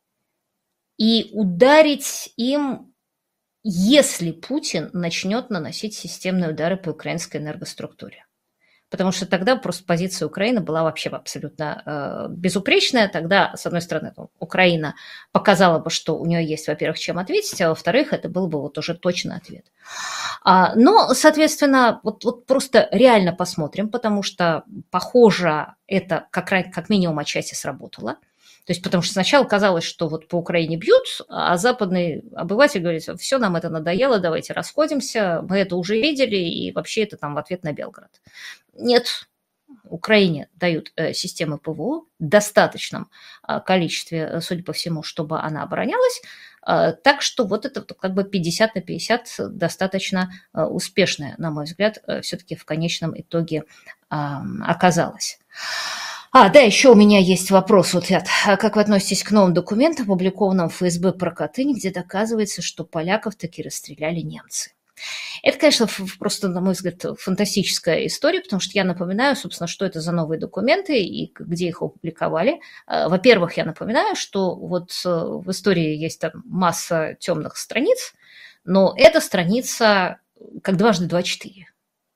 и ударить им, если Путин начнет наносить системные удары по украинской энергоструктуре. Потому что тогда просто позиция Украины была вообще абсолютно э, безупречная. Тогда, с одной стороны, Украина показала бы, что у нее есть, во-первых, чем ответить, а во-вторых, это был бы вот уже точный ответ. А, но, соответственно, вот, вот просто реально посмотрим, потому что, похоже, это как, как минимум отчасти сработало. То есть, потому что сначала казалось, что вот по Украине бьют, а западный обыватель говорит: все, нам это надоело, давайте расходимся, мы это уже видели, и вообще это там в ответ на Белгород. Нет, Украине дают системы пэ вэ о в достаточном количестве, судя по всему, чтобы она оборонялась, так что вот это как бы пятьдесят на пятьдесят достаточно успешное, на мой взгляд, все-таки в конечном итоге оказалось. А, да, еще у меня есть вопрос, вот, Яд. Как вы относитесь к новым документам, опубликованным в эф эс бэ про Катынь, где доказывается, что поляков таки расстреляли немцы? Это, конечно, просто, на мой взгляд, фантастическая история, потому что я напоминаю, собственно, что это за новые документы и где их опубликовали. Во-первых, я напоминаю, что вот в истории есть там масса темных страниц, но эта страница как дважды два – четыре.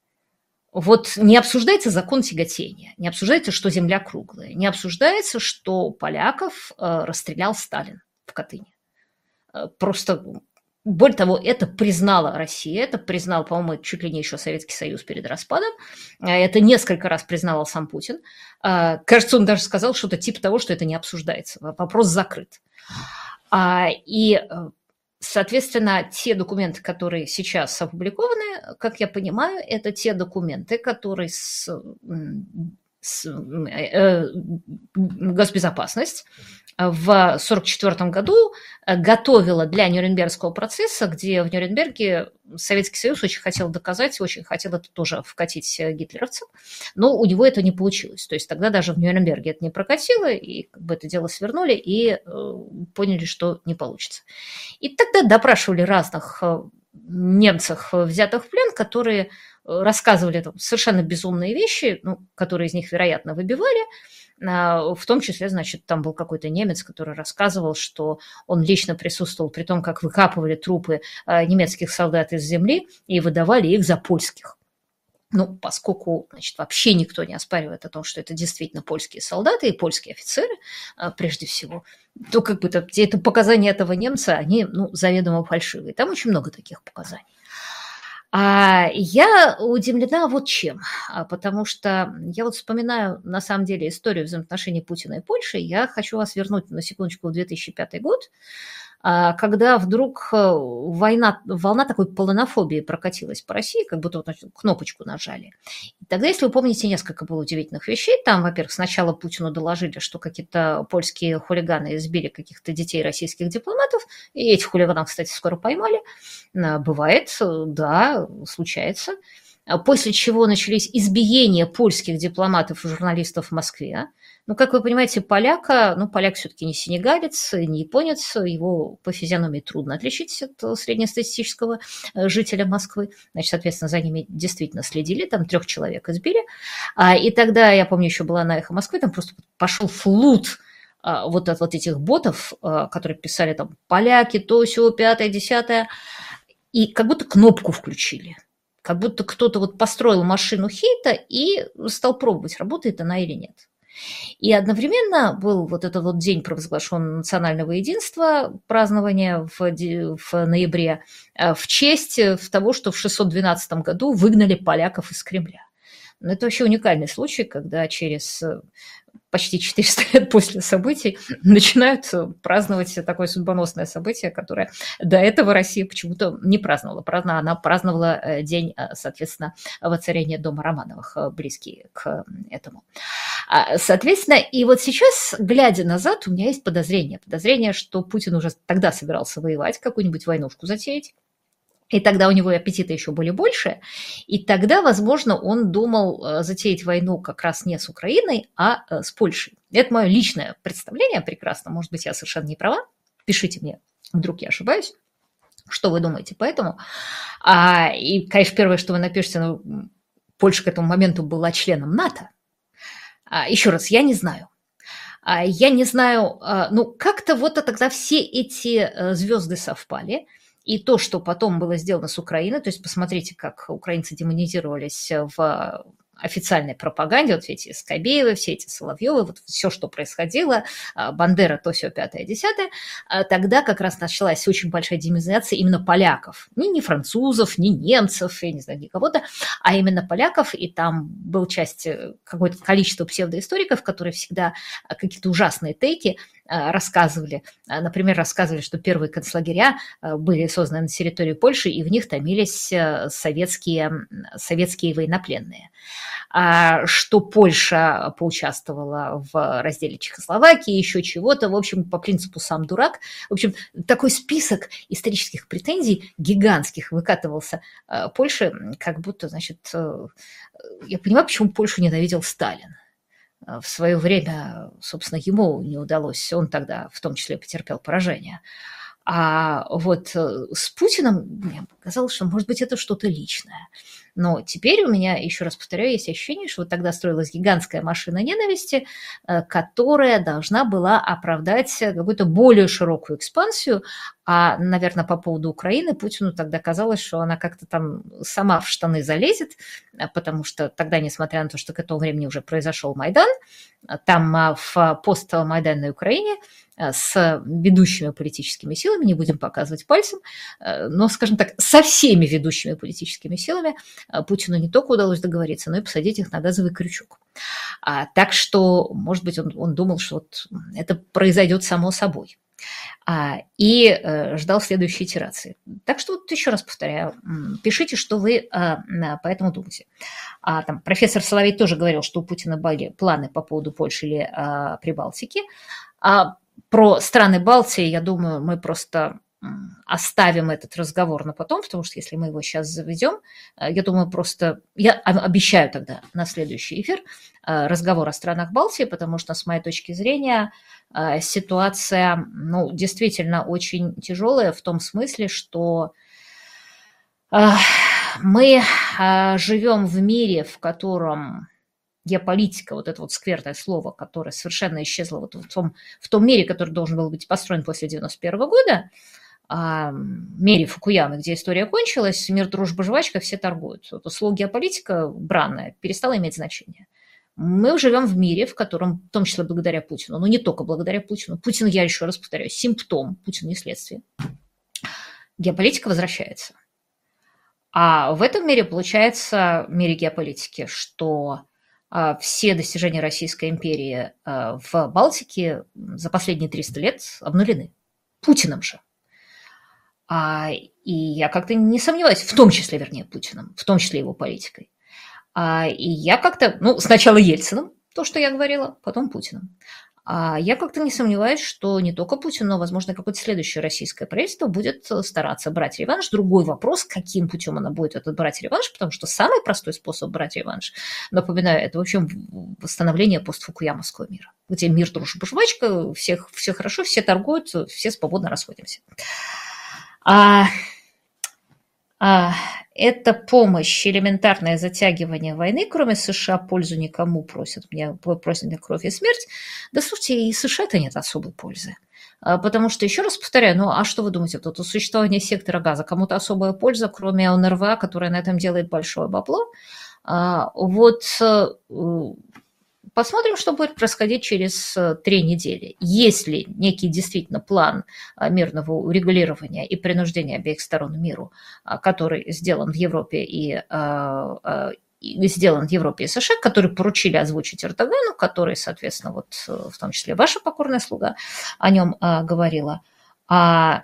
Вот не обсуждается закон тяготения, не обсуждается, что земля круглая, не обсуждается, что поляков расстрелял Сталин в Катыни. Просто, более того, это признала Россия, это признал, по-моему, чуть ли не еще Советский Союз перед распадом, это несколько раз признавал сам Путин. Кажется, он даже сказал что-то типа того, что это не обсуждается, вопрос закрыт. И Соответственно, те документы, которые сейчас опубликованы, как я понимаю, это те документы, которые с, с, э, госбезопасность в сорок четвёртом году готовила для Нюрнбергского процесса, где в Нюрнберге Советский Союз очень хотел доказать, очень хотел это тоже вкатить гитлеровцам, но у него это не получилось. То есть тогда даже в Нюрнберге это не прокатило, и как бы это дело свернули, и э, поняли, что не получится. И тогда допрашивали разных немцев, взятых в плен, которые рассказывали там совершенно безумные вещи, ну, которые из них, вероятно, выбивали. В том числе, значит, там был какой-то немец, который рассказывал, что он лично присутствовал при том, как выкапывали трупы немецких солдат из земли и выдавали их за польских. Ну, поскольку, значит, вообще никто не оспаривает о том, что это действительно польские солдаты и польские офицеры, прежде всего, то как бы это, это показания этого немца, они, ну, заведомо фальшивые. Там очень много таких показаний. А я удивлена вот чем, потому что я вот вспоминаю, на самом деле, историю взаимоотношений Путина и Польши. Я хочу вас вернуть на секундочку в две тысячи пятый год, когда вдруг война, волна такой полонофобии прокатилась по России, как будто вот кнопочку нажали. И тогда, если вы помните, несколько было удивительных вещей. Там, во-первых, сначала Путину доложили, что какие-то польские хулиганы избили каких-то детей российских дипломатов, и этих хулиганов, кстати, скоро поймали. Бывает, да, случается. После чего начались избиения польских дипломатов и журналистов в Москве. Ну, как вы понимаете, поляка, ну, поляк все-таки не сенегалец, не японец, его по физиономии трудно отличить от среднестатистического жителя Москвы. Значит, соответственно, за ними действительно следили, там трех человек избили. И тогда, я помню, еще была на «Эхо Москвы», там просто пошел флут вот от вот этих ботов, которые писали там «поляки», то, сё, пятое, десятое, и как будто кнопку включили. Как будто кто-то вот построил машину хейта и стал пробовать, работает она или нет. И одновременно был вот этот вот день провозглашен национального единства, празднование в, в ноябре, в честь того, что в шестьсот двенадцатом году выгнали поляков из Кремля. Но это вообще уникальный случай, когда через почти четыреста лет после событий начинают праздновать такое судьбоносное событие, которое до этого Россия почему-то не праздновала. Она праздновала день, соответственно, воцарения дома Романовых, близкий к этому. Соответственно, и вот сейчас, глядя назад, у меня есть подозрение. Подозрение, что Путин уже тогда собирался воевать, какую-нибудь войнушку затеять. И тогда у него аппетиты еще были больше, и тогда, возможно, он думал затеять войну как раз не с Украиной, а с Польшей. Это мое личное представление, прекрасно, может быть, я совершенно не права, пишите мне, вдруг я ошибаюсь, что вы думаете по этому. А, и, конечно, первое, что вы напишете, ну, Польша к этому моменту была членом НАТО. А, еще раз, я не знаю. А, я не знаю, а, ну, как-то вот тогда все эти звезды совпали. И то, что потом было сделано с Украиной, то есть посмотрите, как украинцы демонизировались в официальной пропаганде, вот все эти Скобеевы, все эти Соловьевы, вот все, что происходило, Бандера, то все пятое, десятое, тогда как раз началась очень большая демонизация именно поляков. Не, не французов, не немцев, я не знаю, не кого-то, а именно поляков, и там был часть, какое-то количество псевдоисториков, которые всегда какие-то ужасные тейки рассказывали. Например, рассказывали, что первые концлагеря были созданы на территории Польши, и в них томились советские, советские военнопленные. Что Польша поучаствовала в разделе Чехословакии, еще чего-то. В общем, по принципу «сам дурак». В общем, такой список исторических претензий гигантских выкатывался Польше, как будто, значит, я понимаю, почему Польшу ненавидел Сталин. В свое время, собственно, ему не удалось, он тогда в том числе потерпел поражение. А вот с Путиным мне казалось, что, может быть, это что-то личное. Но теперь у меня, еще раз повторяю, есть ощущение, что вот тогда строилась гигантская машина ненависти, которая должна была оправдать какую-то более широкую экспансию. А, наверное, по поводу Украины Путину тогда казалось, что она как-то там сама в штаны залезет, потому что тогда, несмотря на то, что к этому времени уже произошел Майдан, там в постмайданной Украине с ведущими политическими силами, не будем показывать пальцем, но, скажем так, со всеми ведущими политическими силами Путину не только удалось договориться, но и посадить их на газовый крючок. А, так что, может быть, он, он думал, что вот это произойдет само собой. А, и э, ждал следующей итерации. Так что вот еще раз повторяю, пишите, что вы а, по этому думаете. А, там, профессор Соловей тоже говорил, что у Путина были планы по поводу Польши или а, Прибалтики. А про страны Балтии, я думаю, мы просто оставим этот разговор на потом, потому что если мы его сейчас заведем, я думаю, просто... Я обещаю тогда на следующий эфир разговор о странах Балтии, потому что, с моей точки зрения, ситуация, ну, действительно очень тяжелая в том смысле, что мы живем в мире, в котором геополитика, вот это вот скверное слово, которое совершенно исчезло вот в том, в том мире, который должен был быть построен после девяносто первого года, а, мире Фукуямы, где история кончилась, мир, дружба, жвачка, все торгуют. Вот слово геополитика бранное перестало иметь значение. Мы живем в мире, в котором, в том числе благодаря Путину, но не только благодаря Путину. Путин, я еще раз повторяю, симптом, Путин не следствие. Геополитика возвращается. А в этом мире, получается, в мире геополитики, что все достижения Российской империи в Балтике за последние триста лет обнулены. Путиным же. А, и я как-то не сомневаюсь, в том числе, вернее, Путиным, в том числе его политикой. А, и я как-то, ну, сначала Ельциным, то, что я говорила, потом Путиным. А я как-то не сомневаюсь, что не только Путин, но, возможно, какое-то следующее российское правительство будет стараться брать реванш. Другой вопрос, каким путем оно будет этот брать реванш, потому что самый простой способ брать реванш, напоминаю, это, в общем, восстановление постфукуямовского мира, где мир, дружба, жвачка, всех, все хорошо, все торгуют, все свободно расходимся. А, а, это помощь, элементарное затягивание войны, кроме США, пользу никому просят, меня просят меня кровь и смерть. Да, слушайте, и США-то нет особой пользы. А, потому что, еще раз повторяю, ну а что вы думаете, тут у существования сектора газа кому-то особая польза, кроме ОНРВА, которая на этом делает большое бабло? А, вот... Посмотрим, что будет происходить через три недели. Если некий действительно план мирного урегулирования и принуждения обеих сторон миру, который сделан в Европе и, и сделан в Европе и США, который поручили озвучить Эрдогану, который, соответственно, вот в том числе ваша покорная слуга о нем говорила, а,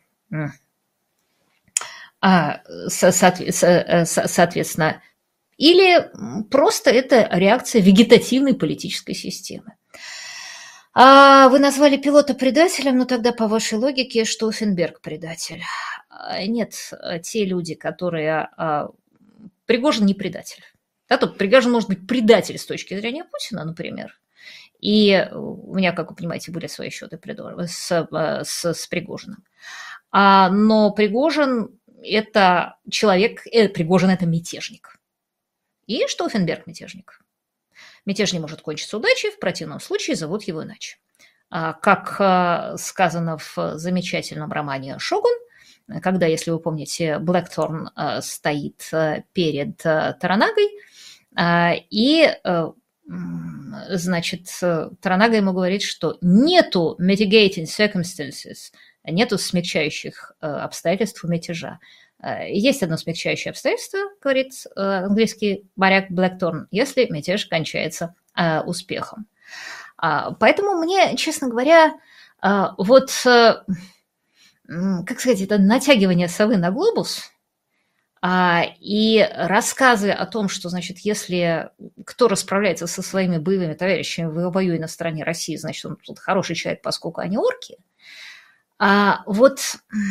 а, соответственно, или просто это реакция вегетативной политической системы. А вы назвали пилота предателем, но тогда по вашей логике Штауфенберг предатель. Нет, те люди, которые... Пригожин не предатель. Да, тут Пригожин может быть предатель с точки зрения Путина, например. И у меня, как вы понимаете, были свои счеты с, с, с Пригожиным. А, но Пригожин – это человек, э, Пригожин – это мятежник. И Штауфенберг мятежник. Мятеж не может кончиться удачей, в противном случае зовут его иначе. Как сказано в замечательном романе «Шогун», когда, если вы помните, Блэкторн стоит перед Торанагой, и, значит, Торанага ему говорит, что нету mitigating circumstances, нету смягчающих обстоятельств у мятежа. Есть одно смягчающее обстоятельство, говорит английский моряк Блэкторн, если мятеж кончается э, успехом. А, поэтому мне, честно говоря, э, вот, э, как сказать, это натягивание совы на глобус а, и рассказы о том, что, значит, если кто расправляется со своими боевыми товарищами, воюя на стороне России, значит, он тут хороший человек, поскольку они орки. А, вот...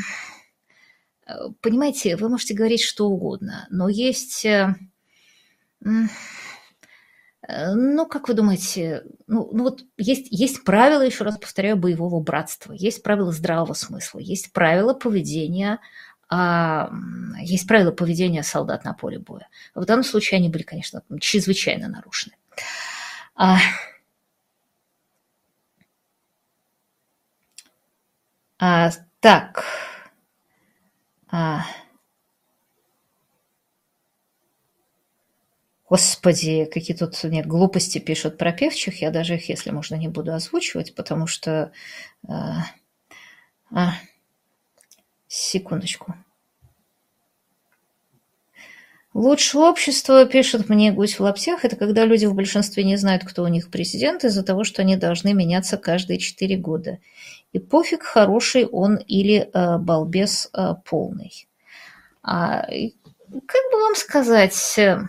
Понимаете, вы можете говорить что угодно, но есть, ну, как вы думаете, ну, ну вот есть, есть правила, еще раз повторяю, боевого братства, есть правила здравого смысла, есть правила поведения, есть правила поведения солдат на поле боя. В данном случае они были, конечно, чрезвычайно нарушены. А, так... А... Господи, какие тут мне глупости пишут про певчих, я даже их, если можно, не буду озвучивать, потому что... А... А... Секундочку. Лучшее общество, пишет мне Гусь в лаптях, это когда люди в большинстве не знают, кто у них президент, из-за того, что они должны меняться каждые четыре года. И пофиг, хороший он или э, балбес э, полный. А, как бы вам сказать, э,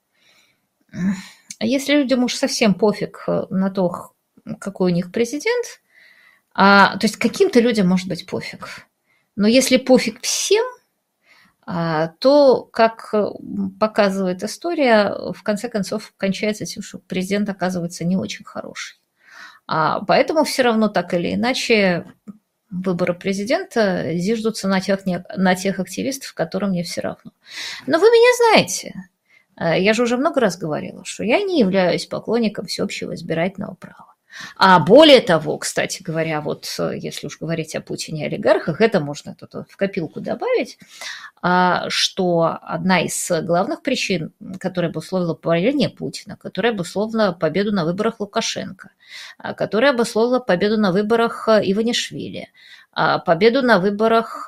если людям уж совсем пофиг на то, какой у них президент, а, то есть каким-то людям может быть пофиг. Но если пофиг всем, то, как показывает история, в конце концов кончается тем, что президент оказывается не очень хороший. А поэтому все равно так или иначе выборы президента зиждутся на тех, на тех активистов, которым не все равно. Но вы меня знаете. Я же уже много раз говорила, что я не являюсь поклонником всеобщего избирательного права. А более того, кстати говоря, вот если уж говорить о Путине и олигархах, это можно тут в копилку добавить, что одна из главных причин, которая обусловила правление Путина, которая обусловила победу на выборах Лукашенко, которая обусловила победу на выборах Иванишвили, победу на выборах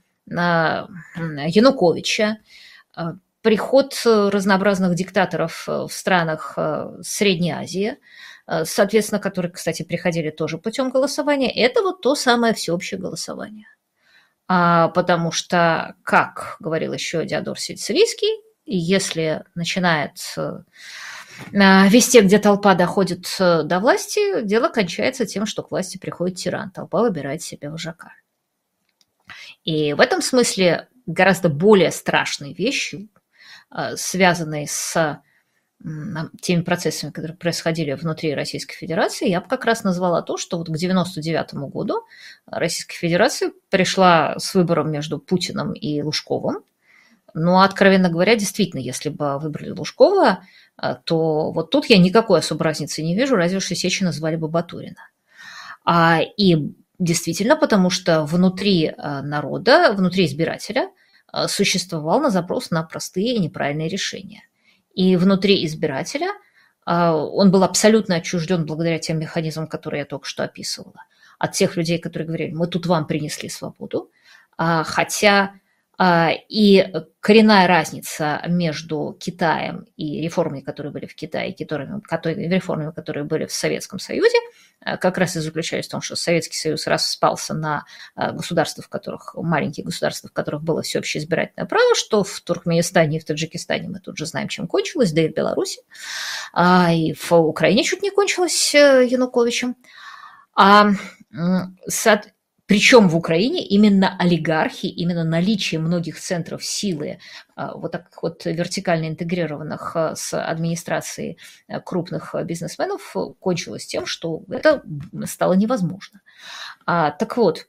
Януковича, приход разнообразных диктаторов в странах Средней Азии, соответственно, которые, кстати, приходили тоже путем голосования, это вот то самое всеобщее голосование. А, потому что, как говорил еще Диодор Сицилийский, если начинает везде, где толпа доходит до власти, дело кончается тем, что к власти приходит тиран, толпа выбирает себе вожака. И в этом смысле гораздо более страшные вещи, связанные с теми процессами, которые происходили внутри Российской Федерации, я бы как раз назвала то, что вот к девяносто девятому году Российская Федерация пришла с выбором между Путиным и Лужковым. Но, откровенно говоря, действительно, если бы выбрали Лужкова, то вот тут я никакой особой разницы не вижу, разве что Сечина звали бы Батурина. И действительно, потому что внутри народа, внутри избирателя существовал на запрос на простые и неправильные решения. И внутри избирателя он был абсолютно отчужден благодаря тем механизмам, которые я только что описывала, от тех людей, которые говорили, мы тут вам принесли свободу, хотя и коренная разница между Китаем и реформами, которые были в Китае, и реформами, которые были в Советском Союзе, как раз и заключались в том, что Советский Союз распался на государства, в которых, маленькие государства, в которых было всеобщее избирательное право, что в Туркменистане и в Таджикистане мы тут же знаем, чем кончилось, да и в Беларуси, и в Украине чуть не кончилось Януковичем. А, Причем в Украине именно олигархи, именно наличие многих центров силы, вот так вот вертикально интегрированных с администрацией крупных бизнесменов, кончилось тем, что это стало невозможно. А, так вот,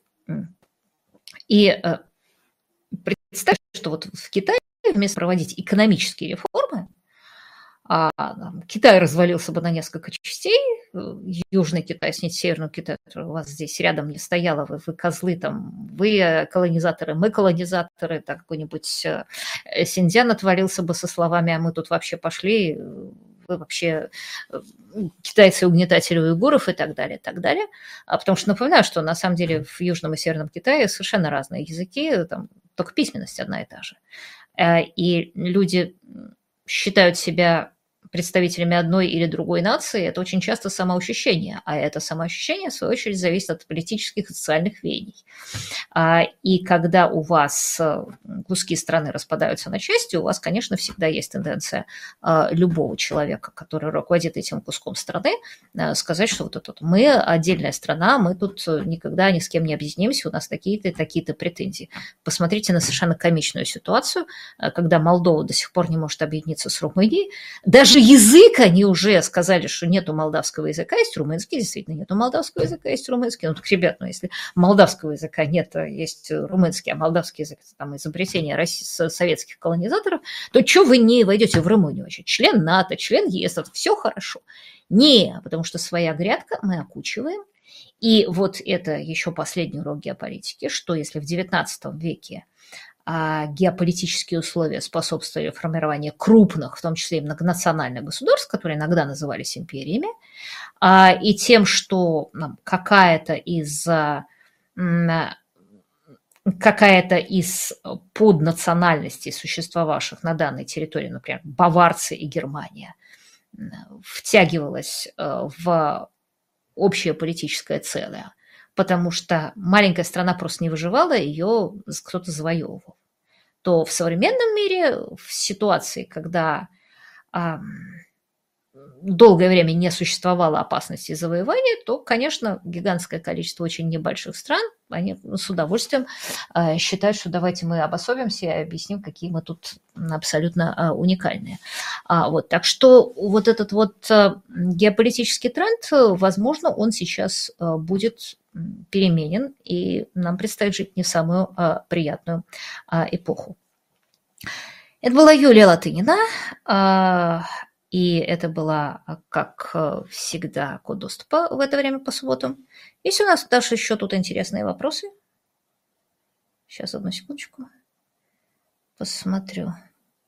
и представьте, что вот в Китае вместо проводить экономические реформы, А Китай развалился бы на несколько частей, Южный Китай снять Северный Китай, который у вас здесь рядом не стояло, вы, вы козлы там, вы колонизаторы, мы колонизаторы, так какой-нибудь Синьцзян отвалился бы со словами, а мы тут вообще пошли, вы вообще китайцы угнетатели уйгуров и так далее, и так далее. А потому что напоминаю, что на самом деле в Южном и Северном Китае совершенно разные языки, там только письменность одна и та же. И люди считают себя представителями одной или другой нации, это очень часто самоощущение, а это самоощущение, в свою очередь, зависит от политических и социальных веяний. И когда у вас куски страны распадаются на части, у вас, конечно, всегда есть тенденция любого человека, который руководит этим куском страны, сказать, что вот это мы отдельная страна, мы тут никогда ни с кем не объединимся, у нас такие-то такие-то претензии. Посмотрите на совершенно комичную ситуацию, когда Молдова до сих пор не может объединиться с Румынией, даже язык они уже сказали, что нету молдавского языка, есть румынский, действительно нету молдавского языка, есть румынский. Ну, так, ребят, ну, если молдавского языка нет, есть румынский, а молдавский язык – это там изобретение советских колонизаторов, то что вы не войдете в Румынию вообще? Член НАТО, член ЕС, это все хорошо. Не, потому что своя грядка мы окучиваем. И вот это еще последний урок геополитики, что если в девятнадцатом веке а геополитические условия способствовали формированию крупных, в том числе и многонациональных государств, которые иногда назывались империями, и тем, что какая-то из какая-то из поднациональностей, существовавших на данной территории, например, баварцы и Германия, втягивалась в общее политическое целое, потому что маленькая страна просто не выживала, ее кто-то завоевывал. То в современном мире, в ситуации, когда долгое время не существовало опасности завоевания, то, конечно, гигантское количество очень небольших стран, они с удовольствием э, считают, что давайте мы обособимся и объясним, какие мы тут абсолютно э, уникальные. А, вот, так что вот этот вот э, геополитический тренд, возможно, он сейчас э, будет переменен, и нам предстоит жить не в самую э, приятную э, эпоху. Это была Юлия Латынина. Э, И это была, как всегда, код доступа в это время по субботам. Если у нас дальше еще тут интересные вопросы. Сейчас, одну секундочку. Посмотрю.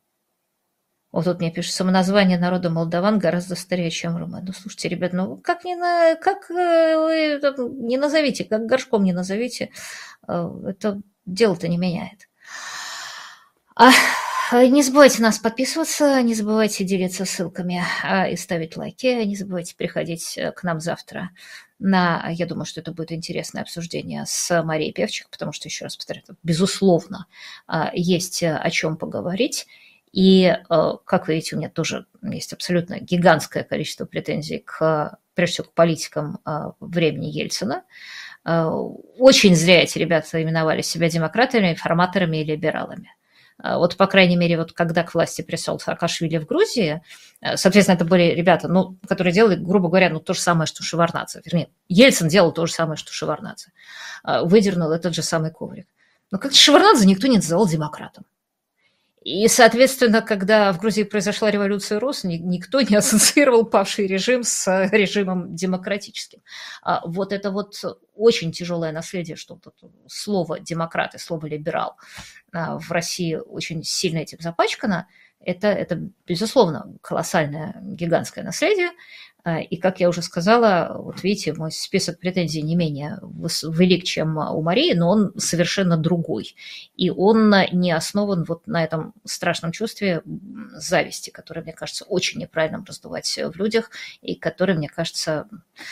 Вот тут мне пишут, самоназвание народа молдаван гораздо старее, чем румын. Ну, слушайте, ребят, ну как не, на, как вы не назовите, как горшком не назовите, это дело-то не меняет. А... Не забывайте нас подписываться, не забывайте делиться ссылками и ставить лайки, не забывайте приходить к нам завтра на, я думаю, что это будет интересное обсуждение с Марией Певчик, потому что, еще раз повторяю, безусловно, есть о чем поговорить. И, как вы видите, у меня тоже есть абсолютно гигантское количество претензий к, прежде всего, к политикам времени Ельцина. Очень зря эти ребята именовали себя демократами, реформаторами и либералами. Вот, по крайней мере, вот когда к власти пришел Саакашвили в Грузии, соответственно, это были ребята, ну, которые делали, грубо говоря, ну, то же самое, что Шеварднадзе. Вернее, Ельцин делал то же самое, что Шеварднадзе. Выдернул этот же самый коврик. Но как-то Шеварднадзе никто не называл демократом. И, соответственно, когда в Грузии произошла революция РОС, никто не ассоциировал павший режим с режимом демократическим. Вот это вот очень тяжелое наследие, что вот слово «демократ» и слово «либерал» в России очень сильно этим запачкано. Это, это, безусловно, колоссальное, гигантское наследие. И, как я уже сказала, вот видите, мой список претензий не менее велик, чем у Марии, но он совершенно другой. И он не основан вот на этом страшном чувстве зависти, которое, мне кажется, очень неправильным раздувать в людях, и которое, мне кажется,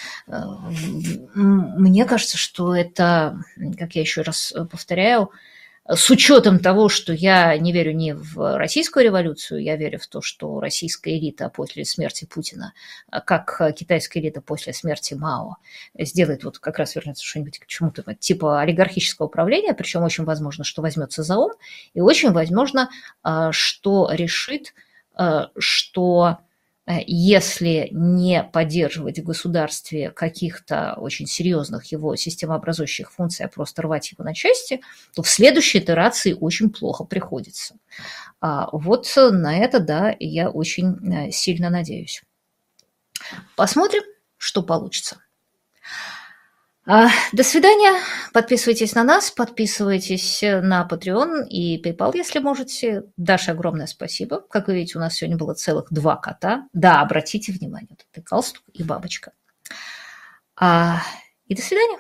мне кажется, что это, как я еще раз повторяю, с учетом того, что я не верю ни в российскую революцию, я верю в то, что российская элита после смерти Путина, как китайская элита после смерти Мао, сделает вот как раз вернется что-нибудь к чему-то типа олигархического управления, причем очень возможно, что возьмется за ум, и очень возможно, что решит, что если не поддерживать в государстве каких-то очень серьезных его системообразующих функций, а просто рвать его на части, то в следующей итерации очень плохо приходится. Вот на это, да, я очень сильно надеюсь. Посмотрим, что получится. До свидания. Подписывайтесь на нас, подписывайтесь на Patreon и PayPal, если можете. Даше огромное спасибо. Как вы видите, у нас сегодня было целых два кота. Да, обратите внимание, вот это галстук и бабочка. А, и до свидания.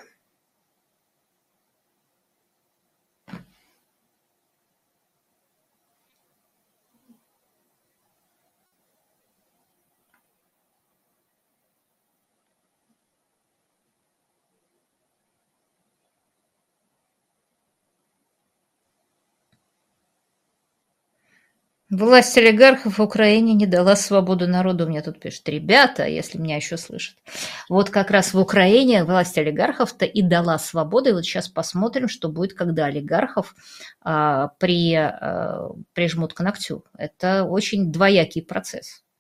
Власть олигархов в Украине не дала свободу народу. Мне тут пишут, ребята, если меня еще слышат. Вот как раз в Украине власть олигархов-то и дала свободу. И вот сейчас посмотрим, что будет, когда олигархов а, при, а, прижмут к ногтю. Это очень двоякий процесс.